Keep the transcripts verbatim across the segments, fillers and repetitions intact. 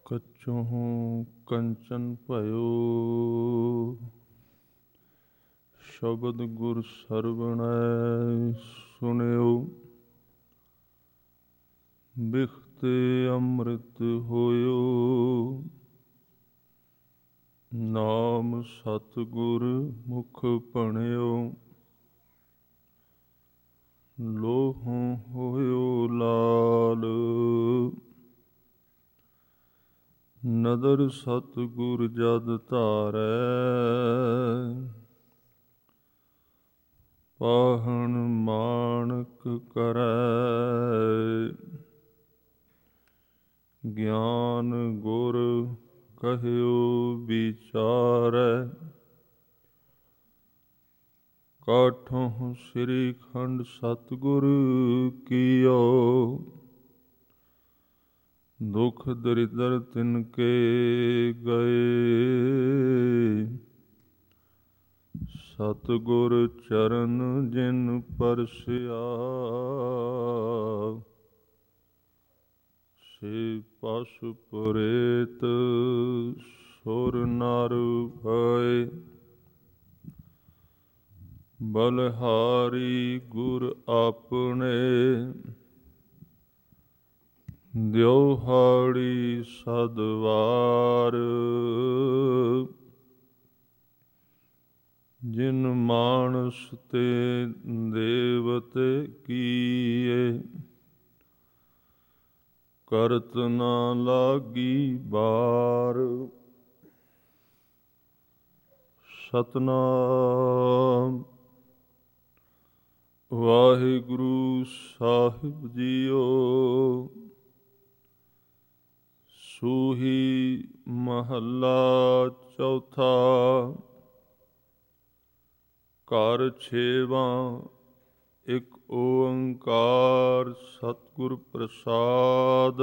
ਕੱਚੋਂ ਕੰਚਨ ਭਇਓ, ਸ਼ਬਦ ਗੁਰ ਸਰਵਣੈ ਸੁਣਿਓ। ਬਿਖਤੇ ਅੰਮ੍ਰਿਤ ਹੋਇਓ, ਨਾਮ ਸਤਿਗੁਰ ਮੁਖ ਭਣਿਓ। ਲੋਹੋਂ ਹੋਇਓ ਲਾਲ, ਨਦਰ ਸਤਿਗੁਰ ਜਦ ਧਾਰੈ। ਪਾਹਣ ਮਾਣਕ ਕਰੈ, ਗਿਆਨ ਗੁਰ ਕਹਿਓ ਵਿਚਾਰੈ। ਕਾਠੋਂ ਸ੍ਰੀ ਖੰਡ ਸਤਿਗੁਰ ਕੀਓ, ਦੁਖ ਦਰਿਦਰ ਤਿਨ ਕੇ ਗਏ। ਸਤਿਗੁਰ ਚਰਨ ਜਿਨ ਪਰਸਿਆ, ਸੇ ਪਸ ਪ੍ਰੇਤ ਸੁਰ ਨਰ ਭਏ। ਬਲਿਹਾਰੀ ਗੁਰ ਆਪਣੇ, ਦਿਉਹਾੜੀ ਸਦ ਵਾਰ। ਜਿਨ ਮਾਨਸ ਤੇ ਦੇਵਤੇ ਕੀਏ, ਕਰਤ ਨਾ ਲਾਗੀ ਬਾਰ। ਸਤਿਨਾਮ। ਵਾਹਿਗੁਰੂ ਸਾਹਿਬ ਜੀਓ। ਸੂਹੀ ਮਹੱਲਾ ਚੌਥਾ। ਘਰ ਛੇਵਾਂ। ਇਕ ਓੰਕਾਰ ਸਤਿਗੁਰ ਪ੍ਰਸਾਦ।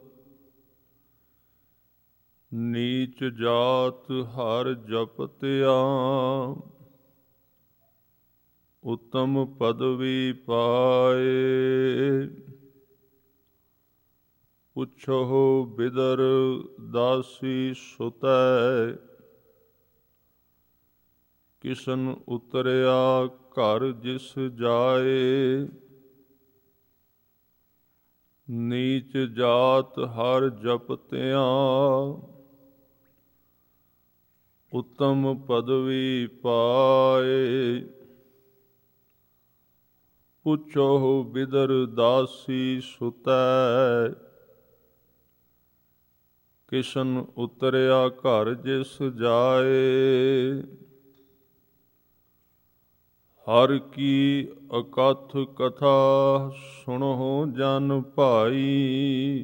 ਨੀਚ ਜਾਤ ਹਰ ਜਪਤਿਆ, ਉਤਮ ਪਦਵੀ ਪਾਏ। ਪੁੱਛੋ ਬਿਦਰ ਦਾਸੀ ਸੁਤੈ, ਕਿਸਨ ਉਤਰਿਆ ਘਰ ਜਿਸ ਜਾਏ। ਨੀਚ ਜਾਤ ਹਰ ਜਪਤਿਆਂ, ਉਤਮ ਪਦਵੀ ਪਾਏ। ਪੁੱਛੋ ਬਿਦਰ ਦਾਸੀ ਸੁਤੈ, ਕਿਸਨ ਉਤਰਿਆ ਘਰ ਜਿਸ ਜਾਏ। ਹਰਿ ਕੀ ਅਕਥ ਕਥਾ ਸੁਣੋ ਜਨ ਭਾਈ।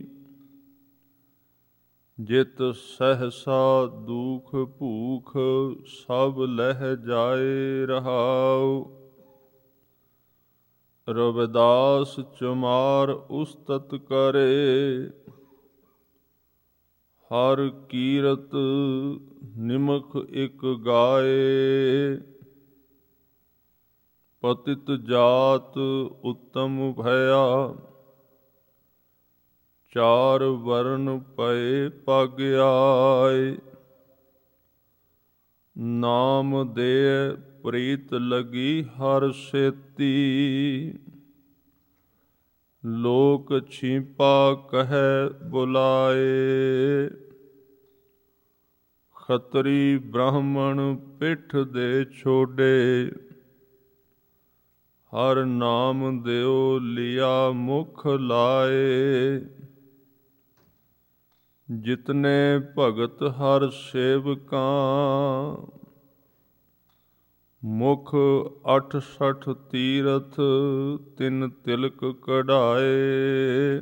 ਜਿਤ ਸਹਸਾ ਦੁਖ ਭੂਖ ਸਭ ਲਹਿ ਜਾਏ ਰਹਾਉ। ਰਵਿਦਾਸ ਚਮਾਰ ਉਸਤਤ ਕਰੇ, ਹਰ ਕੀਰਤ ਨਿਮਖ ਇਕ ਗਾਏ। ਪਤਿਤ ਜਾਤ ਉੱਤਮ ਭਇਆ, ਚਾਰ ਵਰਨ ਪਏ ਪਗ ਆਏ। ਨਾਮ ਦੇ ਪ੍ਰੀਤ ਲਗੀ ਹਰ ਸੇਤੀ, ਲੋਕ ਛੀਪਾ ਕਹਿ ਬੁਲਾਏ। ਖੱਤਰੀ ਬ੍ਰਾਹਮਣ ਪਿੱਠ ਦੇ ਛੋਡੇ, ਹਰ ਨਾਮ ਦਿਓ ਲਿਆ ਮੁਖ ਲਾਏ। ਜਿਤਨੇ ਭਗਤ ਹਰ ਸੇਵਕਾਂ, ਮੁਖ ਅਠ ਸਠ ਤੀਰਥ ਤਿਨ ਤਿਲਕ ਕਢਾਏ।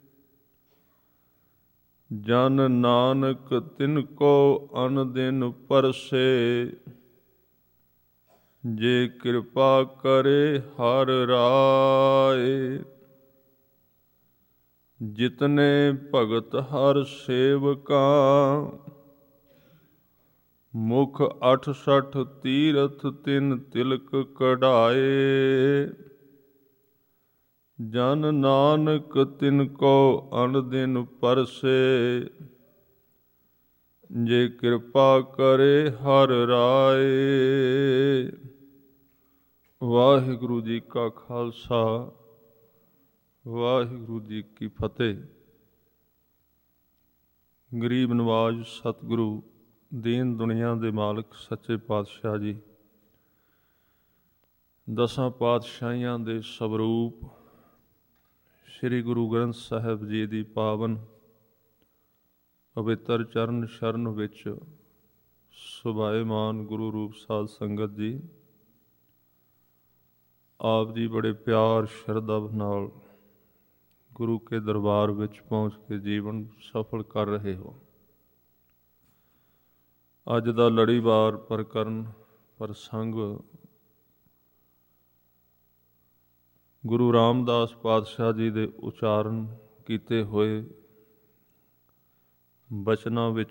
ਜਨ ਨਾਨਕ ਤਿਨ ਕੋ ਅਨ ਦਿਨ ਪਰਸੇ, ਜੇ ਕਿਰਪਾ ਕਰੇ ਹਰ ਰਾਏ। ਜਿਤਨੇ ਭਗਤ ਹਰ ਸੇਵਕਾਂ, ਮੁਖ ਅਠ ਸਠ ਤੀਰਥ ਤਿਨ ਤਿਲਕ ਕਢਾਏ। ਜਨ ਨਾਨਕ ਤਿਨ ਕੋ ਅਨ ਦਿਨ ਪਰਸੇ, ਜੇ ਕਿਰਪਾ ਕਰੇ ਹਰ ਰਾਏ। ਵਾਹਿਗੁਰੂ ਜੀ ਕਾ ਖਾਲਸਾ, ਵਾਹਿਗੁਰੂ ਜੀ ਕੀ ਫਤਿਹ। ਗਰੀਬ ਨਵਾਜ ਸਤਿਗੁਰੂ ਦੀਨ ਦੁਨੀਆ ਦੇ ਮਾਲਕ ਸੱਚੇ ਪਾਤਸ਼ਾਹ ਜੀ, ਦਸਾਂ ਪਾਤਸ਼ਾਹੀਆਂ ਦੇ ਸਵਰੂਪ ਸ੍ਰੀ ਗੁਰੂ ਗ੍ਰੰਥ ਸਾਹਿਬ ਜੀ ਦੀ ਪਾਵਨ ਪਵਿੱਤਰ ਚਰਨ ਸ਼ਰਨ ਵਿੱਚ ਸੁਭਾਏਮਾਨ ਗੁਰੂ ਰੂਪ ਸਾਧ ਸੰਗਤ ਜੀ, ਆਪ ਜੀ ਬੜੇ ਪਿਆਰ ਸ਼ਰਧਾ ਨਾਲ ਗੁਰੂ ਕੇ ਦਰਬਾਰ ਵਿੱਚ ਪਹੁੰਚ ਕੇ ਜੀਵਨ ਸਫਲ ਕਰ ਰਹੇ ਹੋ। ਅੱਜ ਦਾ ਲੜੀਵਾਰ ਪ੍ਰਕਰਨ ਪ੍ਰਸੰਗ ਗੁਰੂ ਰਾਮਦਾਸ ਪਾਤਸ਼ਾਹ ਜੀ ਦੇ ਉਚਾਰਨ ਕੀਤੇ ਹੋਏ ਬਚਨਾਂ ਵਿੱਚ,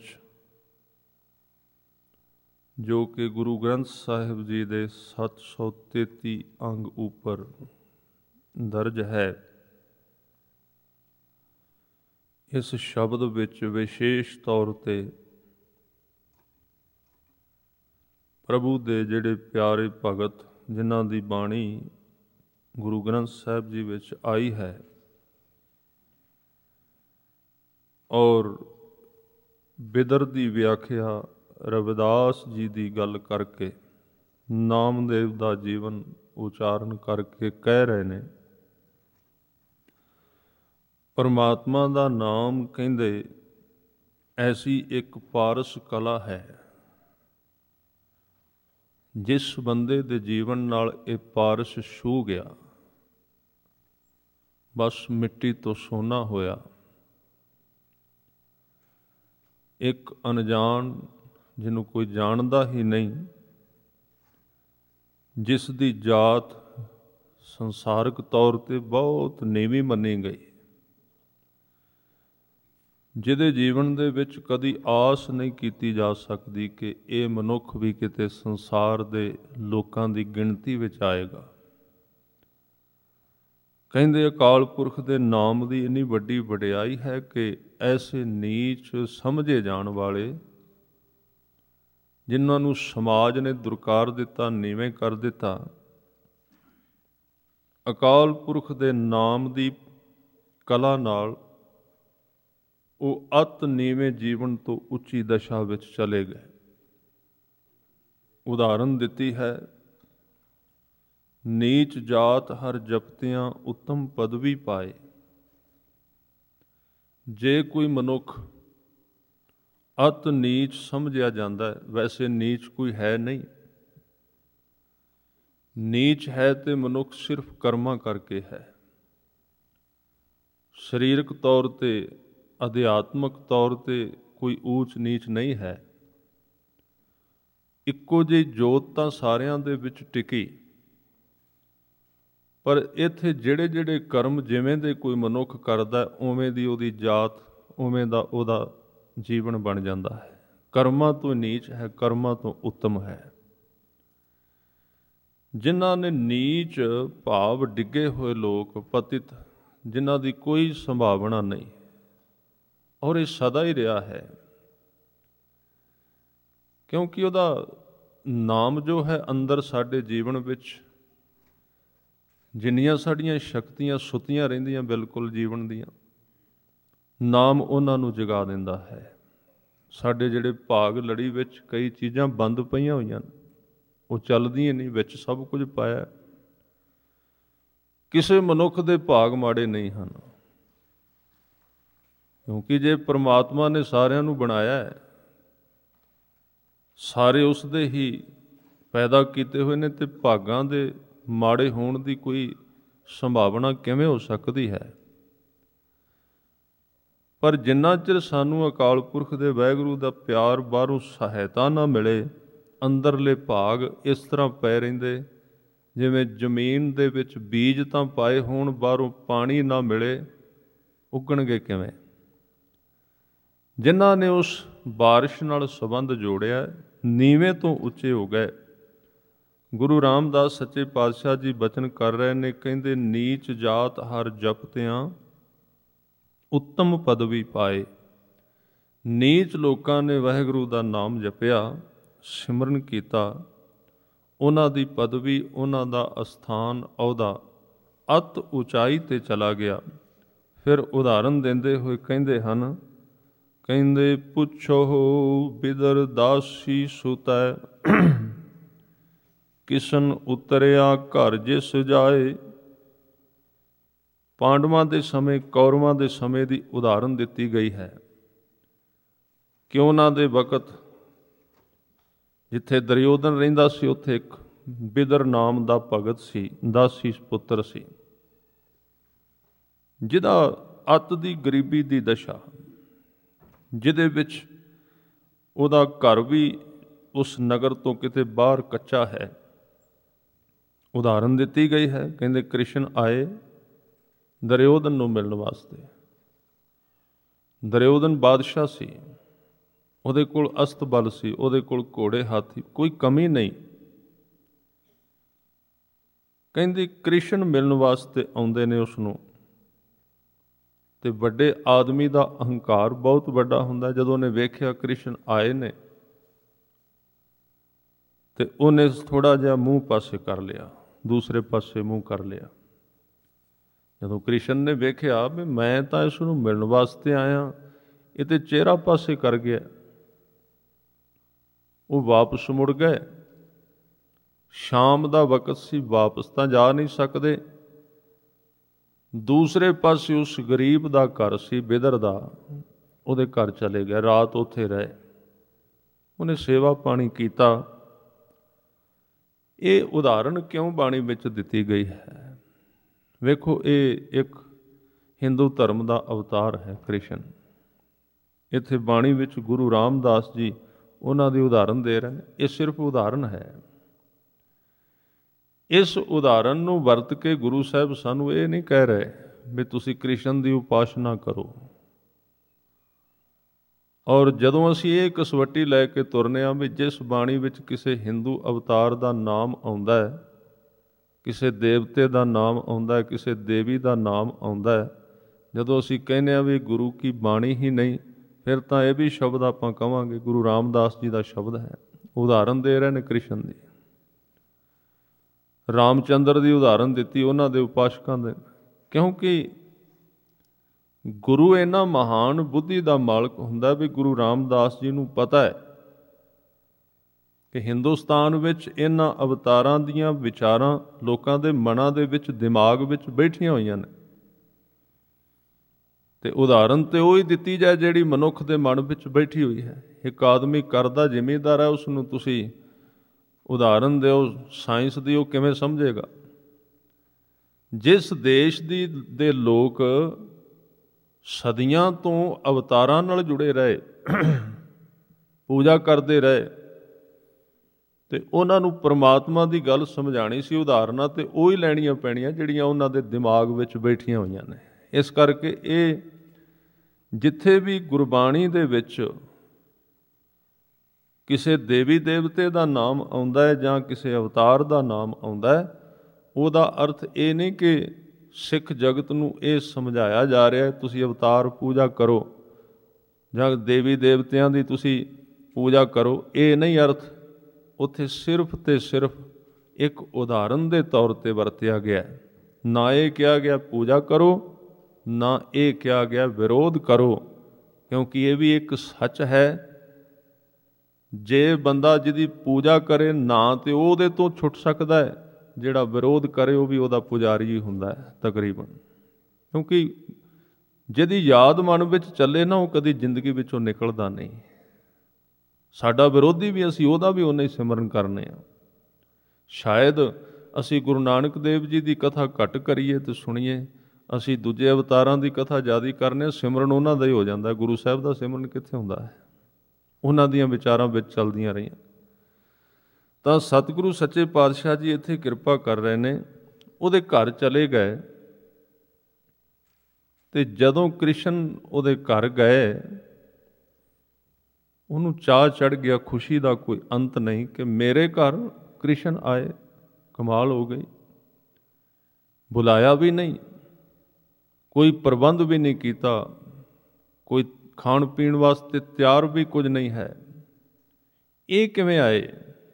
ਜੋ ਕਿ ਗੁਰੂ ਗ੍ਰੰਥ ਸਾਹਿਬ ਜੀ ਦੇ ਸੱਤ ਸੌ ਤੇਤੀ ਅੰਗ ਉੱਪਰ ਦਰਜ ਹੈ। ਇਸ ਸ਼ਬਦ ਵਿੱਚ ਵਿਸ਼ੇਸ਼ ਤੌਰ ਤੇ ਪ੍ਰਭੂ ਦੇ ਜਿਹੜੇ ਪਿਆਰੇ ਭਗਤ ਜਿਨ੍ਹਾਂ ਦੀ ਬਾਣੀ ਗੁਰੂ ਗ੍ਰੰਥ ਸਾਹਿਬ ਜੀ ਵਿੱਚ ਆਈ ਹੈ, ਔਰ ਬਿਦਰ ਦੀ ਵਿਆਖਿਆ ਰਵਿਦਾਸ ਜੀ ਦੀ ਗੱਲ ਕਰਕੇ ਨਾਮਦੇਵ ਦਾ ਜੀਵਨ ਉਚਾਰਨ ਕਰਕੇ ਕਹਿ ਰਹੇ ਨੇ, ਪਰਮਾਤਮਾ ਦਾ ਨਾਮ ਕਹਿੰਦੇ ਐਸੀ ਇੱਕ ਪਾਰਸ ਕਲਾ ਹੈ, ਜਿਸ ਬੰਦੇ ਦੇ ਜੀਵਨ ਨਾਲ ਇਹ ਪਾਰਸ ਛੂਹ ਗਿਆ, ਬਸ ਮਿੱਟੀ ਤੋਂ ਸੋਨਾ ਹੋਇਆ। ਇੱਕ ਅਣਜਾਣ ਜਿਹਨੂੰ ਕੋਈ ਜਾਣਦਾ ਹੀ ਨਹੀਂ, ਜਿਸ ਦੀ ਜਾਤ ਸੰਸਾਰਕ ਤੌਰ ਤੇ ਬਹੁਤ ਨੀਵੀਂ ਮੰਨੀ ਗਈ, ਜਿਹਦੇ ਜੀਵਨ ਦੇ ਵਿੱਚ ਕਦੀ ਆਸ ਨਹੀਂ ਕੀਤੀ ਜਾ ਸਕਦੀ ਕਿ ਇਹ ਮਨੁੱਖ ਵੀ ਕਿਤੇ ਸੰਸਾਰ ਦੇ ਲੋਕਾਂ ਦੀ ਗਿਣਤੀ ਵਿੱਚ ਆਏਗਾ। ਕਹਿੰਦੇ ਅਕਾਲ ਪੁਰਖ ਦੇ ਨਾਮ ਦੀ ਇੰਨੀ ਵੱਡੀ ਵਡਿਆਈ ਹੈ ਕਿ ਐਸੇ ਨੀਚ ਸਮਝੇ ਜਾਣ ਵਾਲੇ, ਜਿਨ੍ਹਾਂ ਨੂੰ ਸਮਾਜ ਨੇ ਦੁਰਕਾਰ ਦਿੱਤਾ, ਨੀਵੇਂ ਕਰ ਦਿੱਤਾ, ਅਕਾਲ ਪੁਰਖ ਦੇ ਨਾਮ ਦੀ ਕਲਾ ਨਾਲ ਉਹ ਅਤ ਨੀਵੇਂ ਜੀਵਨ ਤੋਂ ਉੱਚੀ ਦਸ਼ਾ ਵਿੱਚ ਚਲੇ ਗਏ। ਉਦਾਹਰਨ ਦਿੱਤੀ ਹੈ, ਨੀਚ ਜਾਤ ਹਰ ਜਪਤਿਆਂ ਉੱਤਮ ਪਦਵੀ ਪਾਏ। ਜੇ ਕੋਈ ਮਨੁੱਖ ਅਤ ਨੀਚ ਸਮਝਿਆ ਜਾਂਦਾ ਹੈ, ਵੈਸੇ ਨੀਚ ਕੋਈ ਹੈ ਨਹੀਂ। ਨੀਚ ਹੈ ਤੇ ਮਨੁੱਖ ਸਿਰਫ ਕਰਮਾਂ ਕਰਕੇ ਹੈ। ਸਰੀਰਕ ਤੌਰ ਤੇ, ਅਧਿਆਤਮਕ ਤੌਰ ਤੇ ਕੋਈ ਊਚ ਨੀਚ ਨਹੀਂ ਹੈ। ਇੱਕੋ ਜਿਹੀ ਜੋਤ ਤਾਂ ਸਾਰਿਆਂ ਦੇ ਵਿੱਚ ਟਿਕੀ, ਪਰ ਇੱਥੇ ਜਿਹੜੇ ਜਿਹੜੇ ਕਰਮ ਜਿਵੇਂ ਦੇ ਕੋਈ ਮਨੁੱਖ ਕਰਦਾ, ਉਵੇਂ ਦੀ ਉਹਦੀ ਜਾਤ, ਉਵੇਂ ਦਾ ਉਹਦਾ ਜੀਵਨ ਬਣ ਜਾਂਦਾ ਹੈ। ਕਰਮਾਂ ਤੋਂ ਨੀਚ ਹੈ, ਕਰਮਾਂ ਤੋਂ ਉੱਤਮ ਹੈ। ਜਿਨ੍ਹਾਂ ਨੇ ਨੀਚ ਭਾਵ ਡਿੱਗੇ ਹੋਏ ਲੋਕ, ਪਤਿਤ, ਜਿਨ੍ਹਾਂ ਦੀ ਕੋਈ ਸੰਭਾਵਨਾ ਨਹੀਂ, ਔਰ ਇਹ ਸਦਾ ਹੀ ਰਿਹਾ ਹੈ, ਕਿਉਂਕਿ ਉਹਦਾ ਨਾਮ ਜੋ ਹੈ ਅੰਦਰ ਸਾਡੇ ਜੀਵਨ ਵਿੱਚ ਜਿੰਨੀਆਂ ਸਾਡੀਆਂ ਸ਼ਕਤੀਆਂ ਸੁੱਤੀਆਂ ਰਹਿੰਦੀਆਂ ਬਿਲਕੁਲ ਜੀਵਨ ਦੀਆਂ, ਨਾਮ ਉਹਨਾਂ ਨੂੰ ਜਗਾ ਦਿੰਦਾ ਹੈ। ਸਾਡੇ ਜਿਹੜੇ ਭਾਗ ਲੜੀ ਵਿੱਚ ਕਈ ਚੀਜ਼ਾਂ ਬੰਦ ਪਈਆਂ ਹੋਈਆਂ, ਉਹ ਚੱਲਦੀਆਂ ਨਹੀਂ, ਵਿੱਚ ਸਭ ਕੁਝ ਪਾਇਆ। ਕਿਸੇ ਮਨੁੱਖ ਦੇ ਭਾਗ ਮਾੜੇ ਨਹੀਂ ਹਨ, ਕਿਉਂਕਿ ਜੇ ਪਰਮਾਤਮਾ ਨੇ ਸਾਰਿਆਂ ਨੂੰ ਬਣਾਇਆ ਹੈ, ਸਾਰੇ ਉਸ ਦੇ ਹੀ ਪੈਦਾ ਕੀਤੇ ਹੋਏ ਨੇ, ਤੇ ਭਾਗਾਂ ਦੇ ਮਾੜੇ ਹੋਣ ਦੀ ਕੋਈ ਸੰਭਾਵਨਾ ਕਿਵੇਂ ਹੋ ਸਕਦੀ ਹੈ। ਪਰ ਜਿੰਨਾ ਚਿਰ ਸਾਨੂੰ ਅਕਾਲ ਪੁਰਖ ਦੇ ਵਾਹਿਗੁਰੂ ਦਾ ਪਿਆਰ, ਬਾਹਰੋਂ ਸਹਾਇਤਾ ਨਾ ਮਿਲੇ, ਅੰਦਰਲੇ ਭਾਗ ਇਸ ਤਰ੍ਹਾਂ ਪਏ ਰਹਿੰਦੇ ਜਿਵੇਂ ਜ਼ਮੀਨ ਦੇ ਵਿੱਚ ਬੀਜ ਤਾਂ ਪਾਏ ਹੋਣ, ਬਾਹਰੋਂ ਪਾਣੀ ਨਾ ਮਿਲੇ, ਉੱਗਣਗੇ ਕਿਵੇਂ। ਜਿਨ੍ਹਾਂ ਨੇ ਉਸ ਬਾਰਿਸ਼ ਨਾਲ ਸੰਬੰਧ ਜੋੜਿਆ, ਨੀਵੇਂ ਤੋਂ ਉੱਚੇ ਹੋ ਗਏ। ਗੁਰੂ ਰਾਮਦਾਸ ਸੱਚੇ ਪਾਤਸ਼ਾਹ ਜੀ ਬਚਨ ਕਰ ਰਹੇ ਨੇ, ਕਹਿੰਦੇ ਨੀਚ ਜਾਤ ਹਰ ਜਪਤਿਆਂ ਉੱਤਮ ਪਦਵੀ ਪਾਏ। ਨੀਚ ਲੋਕਾਂ ਨੇ ਵਾਹਿਗੁਰੂ ਦਾ ਨਾਮ ਜਪਿਆ, ਸਿਮਰਨ ਕੀਤਾ, ਉਹਨਾਂ ਦੀ ਪਦਵੀ, ਉਹਨਾਂ ਦਾ ਅਸਥਾਨ, ਅਹੁਦਾ ਅਤ ਉਚਾਈ 'ਤੇ ਚਲਾ ਗਿਆ। ਫਿਰ ਉਦਾਹਰਨ ਦਿੰਦੇ ਹੋਏ ਕਹਿੰਦੇ ਹਨ, ਕਹਿੰਦੇ ਪੁੱਛੋ ਬਿਦਰ ਦਾਸੀ ਸੁਤੈ, ਕਿਸਨ ਉਤਰਿਆ ਘਰ ਜਿਸ ਜਾਏ। ਪਾਂਡਵਾਂ ਦੇ ਸਮੇਂ, ਕੌਰਵਾਂ ਦੇ ਸਮੇਂ ਦੀ ਉਦਾਹਰਨ ਦਿੱਤੀ ਗਈ ਹੈ ਕਿ ਉਹਨਾਂ ਦੇ ਵਕਤ ਜਿੱਥੇ ਦੁਰਯੋਧਨ ਰਹਿੰਦਾ ਸੀ, ਉੱਥੇ ਇੱਕ ਬਿਦਰ ਨਾਮ ਦਾ ਭਗਤ ਸੀ, ਦਾਸੀ ਪੁੱਤਰ ਸੀ, ਜਿਹਦਾ ਅੱਤ ਦੀ ਗਰੀਬੀ ਦੀ ਦਸ਼ਾ, ਜਿਹਦੇ ਵਿੱਚ ਉਹਦਾ ਘਰ ਵੀ ਉਸ ਨਗਰ ਤੋਂ ਕਿਤੇ ਬਾਹਰ ਕੱਚਾ ਹੈ। ਉਦਾਹਰਨ ਦਿੱਤੀ ਗਈ ਹੈ, ਕਹਿੰਦੇ ਕ੍ਰਿਸ਼ਨ ਆਏ ਦੁਰਯੋਧਨ ਨੂੰ ਮਿਲਣ ਵਾਸਤੇ। ਦੁਰਯੋਧਨ ਬਾਦਸ਼ਾਹ ਸੀ, ਉਹਦੇ ਕੋਲ ਅਸਤਬਲ ਸੀ, ਉਹਦੇ ਕੋਲ ਘੋੜੇ, ਹਾਥੀ, ਕੋਈ ਕਮੀ ਨਹੀਂ। ਕਹਿੰਦੀ ਕ੍ਰਿਸ਼ਨ ਮਿਲਣ ਵਾਸਤੇ ਆਉਂਦੇ ਨੇ ਉਸ ਨੂੰ, ਤੇ ਵੱਡੇ ਆਦਮੀ ਦਾ ਅਹੰਕਾਰ ਬਹੁਤ ਵੱਡਾ ਹੁੰਦਾ। ਜਦੋਂ ਉਹਨੇ ਵੇਖਿਆ ਕ੍ਰਿਸ਼ਨ ਆਏ ਨੇ, ਤੇ ਉਹਨੇ ਥੋੜ੍ਹਾ ਜਿਹਾ ਮੂੰਹ ਪਾਸੇ ਕਰ ਲਿਆ, ਦੂਸਰੇ ਪਾਸੇ ਮੂੰਹ ਕਰ ਲਿਆ। ਜਦੋਂ ਕ੍ਰਿਸ਼ਨ ਨੇ ਵੇਖਿਆ ਵੀ ਮੈਂ ਤਾਂ ਇਸ ਨੂੰ ਮਿਲਣ ਵਾਸਤੇ ਆਇਆ, ਇਹ ਤੇ ਚਿਹਰਾ ਪਾਸੇ ਕਰ ਗਿਆ, ਉਹ ਵਾਪਸ ਮੁੜ ਗਏ। ਸ਼ਾਮ ਦਾ ਵਕਤ ਸੀ, ਵਾਪਸ ਤਾਂ ਜਾ ਨਹੀਂ ਸਕਦੇ। ਦੂਸਰੇ ਪਾਸੇ ਉਸ ਗਰੀਬ ਦਾ ਘਰ ਸੀ, ਬਿਦਰ ਦਾ, ਉਹਦੇ ਘਰ ਚਲੇ ਗਏ, ਰਾਤ ਉੱਥੇ ਰਹੇ। ਉਹਨੇ ਸੇਵਾ ਪਾਣੀ ਕੀਤਾ। ਇਹ ਉਦਾਹਰਨ ਕਿਉਂ ਬਾਣੀ ਵਿੱਚ ਦਿੱਤੀ ਗਈ ਹੈ? ਵੇਖੋ, ਇਹ ਇੱਕ ਹਿੰਦੂ ਧਰਮ ਦਾ ਅਵਤਾਰ ਹੈ ਕ੍ਰਿਸ਼ਨ। ਇੱਥੇ ਬਾਣੀ ਵਿੱਚ ਗੁਰੂ ਰਾਮਦਾਸ ਜੀ ਉਹਨਾਂ ਦੀ ਉਦਾਹਰਨ ਦੇ ਰਹੇ ਨੇ। ਇਹ ਸਿਰਫ ਉਦਾਹਰਨ ਹੈ। ਇਸ ਉਦਾਹਰਨ ਨੂੰ ਵਰਤ ਕੇ ਗੁਰੂ ਸਾਹਿਬ ਸਾਨੂੰ ਇਹ ਨਹੀਂ ਕਹਿ ਰਹੇ ਵੀ ਤੁਸੀਂ ਕ੍ਰਿਸ਼ਨ ਦੀ ਉਪਾਸਨਾ ਕਰੋ। ਔਰ ਜਦੋਂ ਅਸੀਂ ਇਹ ਕਸਵੱਟੀ ਲੈ ਕੇ ਤੁਰਨੇ ਹਾਂ ਵੀ ਜਿਸ ਬਾਣੀ ਵਿੱਚ ਕਿਸੇ ਹਿੰਦੂ ਅਵਤਾਰ ਦਾ ਨਾਮ ਆਉਂਦਾ ਹੈ, ਕਿਸੇ ਦੇਵਤੇ ਦਾ ਨਾਮ ਆਉਂਦਾ ਹੈ, ਕਿਸੇ ਦੇਵੀ ਦਾ ਨਾਮ ਆਉਂਦਾ ਹੈ, ਜਦੋਂ ਅਸੀਂ ਕਹਿੰਦੇ ਹਾਂ ਵੀ ਗੁਰੂ ਕੀ ਬਾਣੀ ਹੀ ਨਹੀਂ, ਫਿਰ ਤਾਂ ਇਹ ਵੀ ਸ਼ਬਦ ਆਪਾਂ ਕਹਾਂਗੇ ਗੁਰੂ ਰਾਮਦਾਸ ਜੀ ਦਾ ਸ਼ਬਦ ਹੈ। ਉਦਾਹਰਨ ਦੇ ਰਹੇ ਨੇ ਕ੍ਰਿਸ਼ਨ ਦੀ। ਰਾਮਚੰਦਰ ਦੀ ਉਦਾਹਰਨ ਦਿੱਤੀ ਉਹਨਾਂ ਦੇ ਉਪਾਸਕਾਂ ਦੇ, ਕਿਉਂਕਿ ਗੁਰੂ ਇੰਨਾ ਮਹਾਨ ਬੁੱਧੀ ਦਾ ਮਾਲਕ ਹੁੰਦਾ ਵੀ ਗੁਰੂ ਰਾਮਦਾਸ ਜੀ ਨੂੰ ਪਤਾ ਹੈ ਕਿ ਹਿੰਦੁਸਤਾਨ ਵਿੱਚ ਇਹਨਾਂ ਅਵਤਾਰਾਂ ਦੀਆਂ ਵਿਚਾਰਾਂ ਲੋਕਾਂ ਦੇ ਮਨਾਂ ਦੇ ਵਿੱਚ, ਦਿਮਾਗ ਵਿੱਚ ਬੈਠੀਆਂ ਹੋਈਆਂ ਨੇ, ਤੇ ਉਦਾਹਰਨ ਤੇ ਉਹ ਹੀ ਦਿੱਤੀ ਜਾਏ ਜਿਹੜੀ ਮਨੁੱਖ ਦੇ ਮਨ ਵਿੱਚ ਬੈਠੀ ਹੋਈ ਹੈ। ਇੱਕ ਆਦਮੀ ਕਰਦਾ ਜ਼ਿਮੀਂਦਾਰ ਹੈ, ਉਸ ਨੂੰ ਤੁਸੀਂ ਉਦਾਹਰਨ ਦਿਓ ਸਾਇੰਸ ਦੀ, ਉਹ ਕਿਵੇਂ ਸਮਝੇਗਾ? ਜਿਸ ਦੇਸ਼ ਦੀ ਦੇ ਲੋਕ ਸਦੀਆਂ ਤੋਂ ਅਵਤਾਰਾਂ ਨਾਲ ਜੁੜੇ ਰਹੇ, ਪੂਜਾ ਕਰਦੇ ਰਹੇ, ਤੇ ਉਹਨਾਂ ਨੂੰ ਪਰਮਾਤਮਾ ਦੀ ਗੱਲ ਸਮਝਾਣੀ ਸੀ, ਉਦਾਹਰਨਾਂ ਤੇ ਉਹ ਹੀ ਲੈਣੀਆਂ ਪੈਣੀਆਂ ਜਿਹੜੀਆਂ ਉਹਨਾਂ ਦੇ ਦਿਮਾਗ ਵਿੱਚ ਬੈਠੀਆਂ ਹੋਈਆਂ ਨੇ। ਇਸ ਕਰਕੇ ਇਹ ਜਿੱਥੇ ਵੀ ਗੁਰਬਾਣੀ ਦੇ ਵਿੱਚ ਕਿਸੇ ਦੇਵੀ ਦੇਵਤੇ ਦਾ ਨਾਮ ਆਉਂਦਾ ਹੈ ਜਾਂ ਕਿਸੇ ਅਵਤਾਰ ਦਾ ਨਾਮ ਆਉਂਦਾ ਹੈ, ਉਹਦਾ ਅਰਥ ਇਹ ਨਹੀਂ ਕਿ ਸਿੱਖ ਜਗਤ ਨੂੰ ਇਹ ਸਮਝਾਇਆ ਜਾ ਰਿਹਾ ਤੁਸੀਂ ਅਵਤਾਰ ਪੂਜਾ ਕਰੋ ਜਾਂ ਦੇਵੀ ਦੇਵਤਿਆਂ ਦੀ ਤੁਸੀਂ ਪੂਜਾ ਕਰੋ, ਇਹ ਨਹੀਂ ਅਰਥ। ਉੱਥੇ ਸਿਰਫ ਤੇ ਸਿਰਫ ਇੱਕ ਉਦਾਹਰਨ ਦੇ ਤੌਰ 'ਤੇ ਵਰਤਿਆ ਗਿਆ। ਨਾ ਇਹ ਕਿਹਾ ਗਿਆ ਪੂਜਾ ਕਰੋ, ਨਾ ਇਹ ਕਿਹਾ ਗਿਆ ਵਿਰੋਧ ਕਰੋ, ਕਿਉਂਕਿ ਇਹ ਵੀ ਇੱਕ ਸੱਚ ਹੈ। ਜੇ ਬੰਦਾ ਜਿਹਦੀ ਪੂਜਾ ਕਰੇ ਨਾ, ਤੇ ਉਹਦੇ ਤੋਂ ਛੁੱਟ ਸਕਦਾ ਹੈ, ਜਿਹੜਾ ਵਿਰੋਧ ਕਰੇ ਉਹ ਵੀ ਉਹਦਾ ਪੁਜਾਰੀ ਹੀ ਹੁੰਦਾ ਹੈ ਤਕਰੀਬਨ। ਕਿਉਂਕਿ ਜਿਹਦੀ ਯਾਦ ਮਨ ਵਿੱਚ ਚੱਲੇ ਨਾ, ਉਹ ਕਦੀ ਜ਼ਿੰਦਗੀ ਵਿੱਚੋਂ ਨਿਕਲਦਾ ਨਹੀਂ। ਸਾਡਾ ਵਿਰੋਧੀ ਵੀ, ਅਸੀਂ ਉਹਦਾ ਵੀ ਉਨਾ ਹੀ ਸਿਮਰਨ ਕਰਨੇ ਆ। ਸ਼ਾਇਦ ਅਸੀਂ ਗੁਰੂ ਨਾਨਕ ਦੇਵ ਜੀ ਦੀ ਕਥਾ ਘੱਟ ਕਰੀਏ ਤੇ ਸੁਣੀਏ, ਅਸੀਂ ਦੂਜੇ ਅਵਤਾਰਾਂ ਦੀ ਕਥਾ ਜ਼ਿਆਦਾ ਕਰਨੇ, ਸਿਮਰਨ ਉਹਨਾਂ ਦਾ ਹੀ ਹੋ ਜਾਂਦਾ। ਗੁਰੂ ਸਾਹਿਬ ਦਾ ਸਿਮਰਨ ਕਿੱਥੇ ਹੁੰਦਾ ਹੈ? ਉਹਨਾਂ ਦੀਆਂ ਵਿਚਾਰਾਂ ਵਿੱਚ ਚੱਲਦੀਆਂ ਰਹੀਆਂ। ਤਾਂ ਸਤਿਗੁਰੂ ਸੱਚੇ ਪਾਤਸ਼ਾਹ ਜੀ ਇੱਥੇ ਕਿਰਪਾ ਕਰ ਰਹੇ ਨੇ। ਉਹਦੇ ਘਰ ਚਲੇ ਗਏ, ਤੇ ਜਦੋਂ ਕ੍ਰਿਸ਼ਨ ਉਹਦੇ ਘਰ ਗਏ, ਉਹਨੂੰ ਚਾਅ ਚੜ੍ਹ ਗਿਆ, ਖੁਸ਼ੀ ਦਾ ਕੋਈ ਅੰਤ ਨਹੀਂ ਕਿ ਮੇਰੇ ਘਰ ਕ੍ਰਿਸ਼ਨ ਆਏ। ਕਮਾਲ ਹੋ ਗਈ। ਬੁਲਾਇਆ ਵੀ ਨਹੀਂ, ਕੋਈ ਪ੍ਰਬੰਧ ਵੀ ਨਹੀਂ ਕੀਤਾ, ਕੋਈ ਖਾਣ ਪੀਣ ਵਾਸਤੇ ਤਿਆਰ ਵੀ ਕੁਝ ਨਹੀਂ ਹੈ। ਇਹ ਕਿਵੇਂ ਆਏ?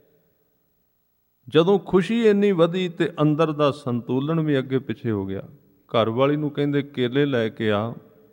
ਜਦੋਂ ਖੁਸ਼ੀ ਇੰਨੀ ਵਧੀ ਤੇ ਅੰਦਰ ਦਾ ਸੰਤੁਲਨ ਵੀ ਅੱਗੇ ਪਿੱਛੇ ਹੋ ਗਿਆ। ਘਰ ਵਾਲੀ ਨੂੰ ਕਹਿੰਦੇ ਕੇਲੇ ਲੈ ਕੇ ਆ,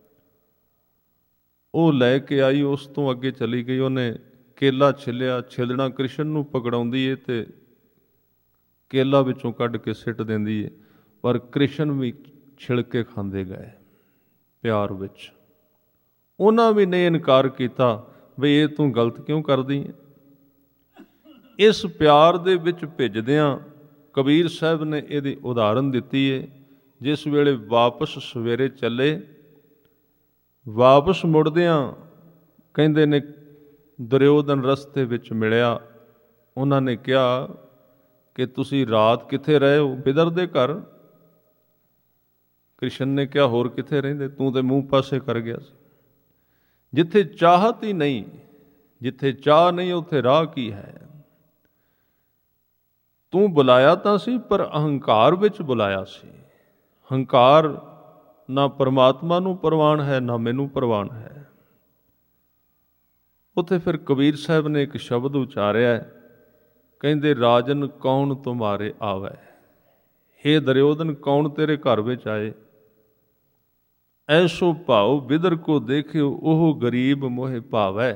ਉਹ ਲੈ ਕੇ ਆਈ, ਉਸ ਤੋਂ ਅੱਗੇ ਚਲੀ ਗਈ। ਉਹਨੇ ਕੇਲਾ ਛਿੱਲਿਆ, ਛਿੱਲਣਾ ਕ੍ਰਿਸ਼ਨ ਨੂੰ ਪਕੜਾਉਂਦੀ ਏ ਤੇ ਕੇਲਾ ਵਿੱਚੋਂ ਕੱਢ ਕੇ ਸਿੱਟ ਦਿੰਦੀ ਏ, ਪਰ ਕ੍ਰਿਸ਼ਨ ਵੀ ਛਿਲਕੇ ਖਾਂਦੇ ਗਏ ਪਿਆਰ ਵਿੱਚ। ਉਹਨਾਂ ਵੀ ਨੇ ਇਨਕਾਰ ਕੀਤਾ ਵੀ ਇਹ ਤੂੰ ਗਲਤ ਕਿਉਂ ਕਰਦੀ ਹੈ। ਇਸ ਪਿਆਰ ਦੇ ਵਿੱਚ ਭਿੱਜਦਿਆਂ ਕਬੀਰ ਸਾਹਿਬ ਨੇ ਇਹਦੀ ਉਦਾਹਰਨ ਦਿੱਤੀ ਹੈ। ਜਿਸ ਵੇਲੇ ਵਾਪਸ ਸਵੇਰੇ ਚੱਲੇ, ਵਾਪਸ ਮੁੜਦਿਆਂ ਕਹਿੰਦੇ ਨੇ ਦੁਰਯੋਧਨ ਰਸਤੇ ਵਿੱਚ ਮਿਲਿਆ। ਉਹਨਾਂ ਨੇ ਕਿਹਾ ਕਿ ਤੁਸੀਂ ਰਾਤ ਕਿੱਥੇ ਰਹੇ ਹੋ? ਬਿਦਰ ਦੇ ਘਰ। ਕ੍ਰਿਸ਼ਨ ਨੇ ਕਿਹਾ ਹੋਰ ਕਿੱਥੇ ਰਹਿੰਦੇ, ਤੂੰ ਤੇ ਮੂੰਹ ਪਾਸੇ ਕਰ ਗਿਆ ਸੀ। ਜਿੱਥੇ ਚਾਹਤ ਹੀ ਨਹੀਂ, ਜਿੱਥੇ ਚਾਹ ਨਹੀਂ ਉੱਥੇ ਰਾਹ ਕੀ ਹੈ। ਤੂੰ ਬੁਲਾਇਆ ਤਾਂ ਸੀ ਪਰ ਅਹੰਕਾਰ ਵਿੱਚ ਬੁਲਾਇਆ ਸੀ। ਹੰਕਾਰ ਨਾ ਪਰਮਾਤਮਾ ਨੂੰ ਪ੍ਰਵਾਨ ਹੈ ਨਾ ਮੈਨੂੰ ਪ੍ਰਵਾਨ ਹੈ। ਉੱਥੇ ਫਿਰ ਕਬੀਰ ਸਾਹਿਬ ਨੇ ਇੱਕ ਸ਼ਬਦ ਉਚਾਰਿਆ, ਕਹਿੰਦੇ ਰਾਜਨ ਕੌਣ ਤੁਮਾਰੇ ਆਵੈ। ਹੇ ਦੁਰਯੋਧਨ, ਕੌਣ ਤੇਰੇ ਘਰ ਵਿੱਚ ਆਏ। ਐਸੋ ਭਾਉ ਬਿਦਰ ਕੋ ਦੇਖਿਓ, ਉਹ ਗਰੀਬ ਮੋਹਿ ਭਾਵੈ।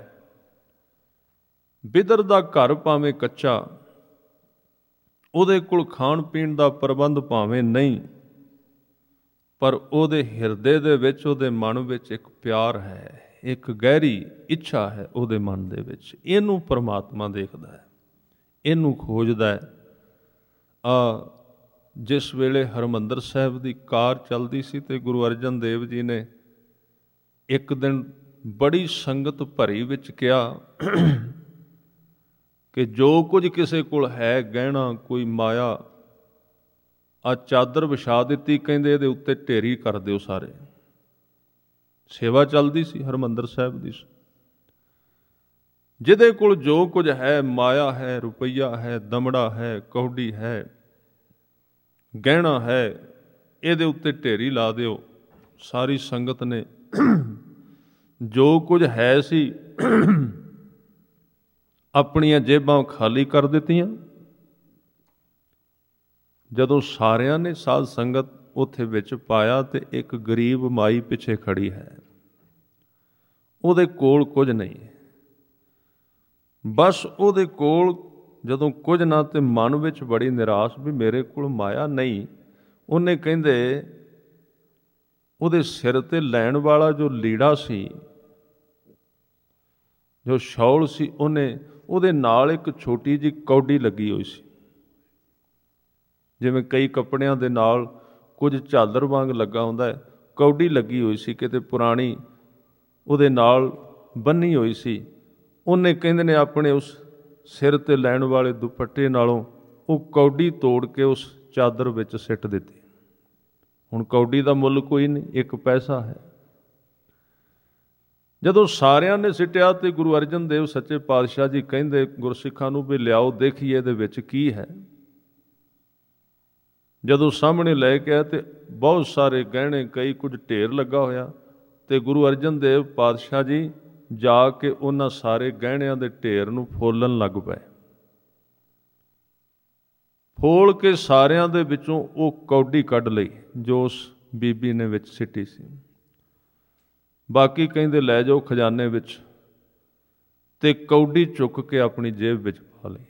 ਬਿਦਰ ਦਾ ਘਰ ਭਾਵੇਂ ਕੱਚਾ, ਉਹਦੇ ਕੋਲ ਖਾਣ ਪੀਣ ਦਾ ਪ੍ਰਬੰਧ ਭਾਵੇਂ ਨਹੀਂ, ਪਰ ਉਹਦੇ ਹਿਰਦੇ ਦੇ ਵਿੱਚ, ਉਹਦੇ ਮਨ ਵਿੱਚ ਇੱਕ ਪਿਆਰ ਹੈ, ਇੱਕ ਗਹਿਰੀ ਇੱਛਾ ਹੈ ਉਹਦੇ ਮਨ ਦੇ ਵਿੱਚ। ਇਹਨੂੰ ਪਰਮਾਤਮਾ ਦੇਖਦਾ ਹੈ, ਇਹਨੂੰ ਖੋਜਦਾ ਹੈ। ਆ ਜਿਸ ਵੇਲੇ ਹਰਿਮੰਦਰ ਸਾਹਿਬ ਦੀ ਕਾਰ ਚੱਲਦੀ ਸੀ ਤੇ ਗੁਰੂ ਅਰਜਨ ਦੇਵ ਜੀ ਨੇ ਇੱਕ ਦਿਨ ਬੜੀ ਸੰਗਤ ਭਰੀ ਵਿੱਚ ਕਿਹਾ ਕਿ ਜੋ ਕੁਝ ਕਿਸੇ ਕੋਲ ਹੈ ਗਹਿਣਾ, ਕੋਈ ਮਾਇਆ, ਆ ਚਾਦਰ ਵਿਛਾ ਦਿੱਤੀ, ਕਹਿੰਦੇ ਇਹਦੇ ਉੱਤੇ ਢੇਰੀ ਕਰ ਦਿਓ ਸਾਰੇ। ਸੇਵਾ ਚੱਲਦੀ ਸੀ ਹਰਿਮੰਦਰ ਸਾਹਿਬ ਦੀ। ਜਿਹਦੇ ਕੋਲ ਜੋ ਕੁਝ ਹੈ, ਮਾਇਆ ਹੈ, ਰੁਪਈਆ ਹੈ, ਦਮੜਾ ਹੈ, ਕੌਡੀ ਹੈ, ਗਹਿਣਾ ਹੈ, ਇਹਦੇ ਉੱਤੇ ਢੇਰੀ ਲਾ ਦਿਓ। ਸਾਰੀ ਸੰਗਤ ਨੇ ਜੋ ਕੁਝ ਹੈ ਸੀ ਆਪਣੀਆਂ ਜੇਬਾਂ ਖਾਲੀ ਕਰ ਦਿੱਤੀਆਂ। ਜਦੋਂ ਸਾਰਿਆਂ ਨੇ ਸਾਧ ਸੰਗਤ ਉੱਥੇ ਵਿੱਚ ਪਾਇਆ ਤੇ ਇੱਕ ਗਰੀਬ ਮਾਈ ਪਿੱਛੇ ਖੜੀ ਹੈ, ਉਹਦੇ ਕੋਲ ਕੁਝ ਨਹੀਂ, ਬਸ ਉਹਦੇ ਕੋਲ ਜਦੋਂ ਕੁਝ ਨਾ, ਤੇ ਮਨ ਵਿੱਚ ਬੜੀ ਨਿਰਾਸ਼ ਵੀ ਮੇਰੇ ਕੋਲ ਮਾਇਆ ਨਹੀਂ। ਉਹਨੇ ਕਹਿੰਦੇ ਉਹਦੇ ਸਿਰ ਤੇ ਲੈਣ ਵਾਲਾ ਜੋ ਲੀੜਾ ਸੀ, ਜੋ ਸ਼ੌਲ ਸੀ, ਉਹਨੇ ਉਹਦੇ ਨਾਲ ਇੱਕ ਛੋਟੀ ਜਿਹੀ ਕੌਡੀ ਲੱਗੀ ਹੋਈ ਸੀ। ਜਿਵੇਂ ਕਈ ਕੱਪੜਿਆਂ ਦੇ ਨਾਲ ਕੁਝ ਝਾਲਰ ਵਾਂਗ ਲੱਗਾ ਹੁੰਦਾ ਹੈ, ਕੌਡੀ ਲੱਗੀ ਹੋਈ ਸੀ, ਕਿਤੇ ਪੁਰਾਣੀ, ਉਹਦੇ ਨਾਲ ਬੰਨੀ ਹੋਈ ਸੀ। ਉਹਨੇ ਕਹਿੰਦੇ ਨੇ ਆਪਣੇ ਉਸ ਸਿਰ ਤੇ ਲੈਣ ਵਾਲੇ ਦੁਪੱਟੇ ਨਾਲੋਂ ਉਹ ਕੌਡੀ ਤੋੜ ਕੇ ਉਸ ਚਾਦਰ ਵਿੱਚ ਸਿੱਟ ਦਿੱਤੀ। ਹੁਣ ਕੌਡੀ ਦਾ ਮੁੱਲ ਕੋਈ ਨਹੀਂ, ਇੱਕ ਪੈਸਾ ਹੈ। ਜਦੋਂ ਸਾਰਿਆਂ ਨੇ ਸਿੱਟਿਆ ਤੇ ਗੁਰੂ ਅਰਜਨ ਦੇਵ ਸੱਚੇ ਪਾਤਸ਼ਾਹ ਜੀ ਕਹਿੰਦੇ ਗੁਰਸਿੱਖਾਂ ਨੂੰ ਵੀ ਲਿਆਓ ਦੇਖੀਏ ਇਹਦੇ ਵਿੱਚ ਕੀ ਹੈ। ਜਦੋਂ ਸਾਹਮਣੇ ਲੈ ਕੇ ਆਏ ਤੇ ਬਹੁਤ ਸਾਰੇ ਗਹਿਣੇ, ਕਈ ਕੁਝ ਢੇਰ ਲੱਗਾ ਹੋਇਆ, ਤੇ ਗੁਰੂ ਅਰਜਨ ਦੇਵ ਪਾਤਸ਼ਾਹ ਜੀ ਜਾ ਕੇ ਉਹਨਾਂ ਸਾਰੇ ਗਹਿਣਿਆਂ ਦੇ ਢੇਰ ਨੂੰ ਫੋਲਣ ਲੱਗ ਪਏ। ਫੋਲ ਕੇ ਸਾਰਿਆਂ ਦੇ ਵਿੱਚੋਂ ਉਹ ਕੌਡੀ ਕੱਢ ਲਈ ਜੋ ਉਸ ਬੀਬੀ ਨੇ ਵਿੱਚ ਸਿੱਟੀ ਸੀ। ਬਾਕੀ ਕਹਿੰਦੇ ਲੈ ਜਾਓ ਖਜ਼ਾਨੇ ਵਿੱਚ, ਤੇ ਕੌਡੀ ਚੁੱਕ ਕੇ ਆਪਣੀ ਜੇਬ ਵਿੱਚ ਪਾ ਲਈ।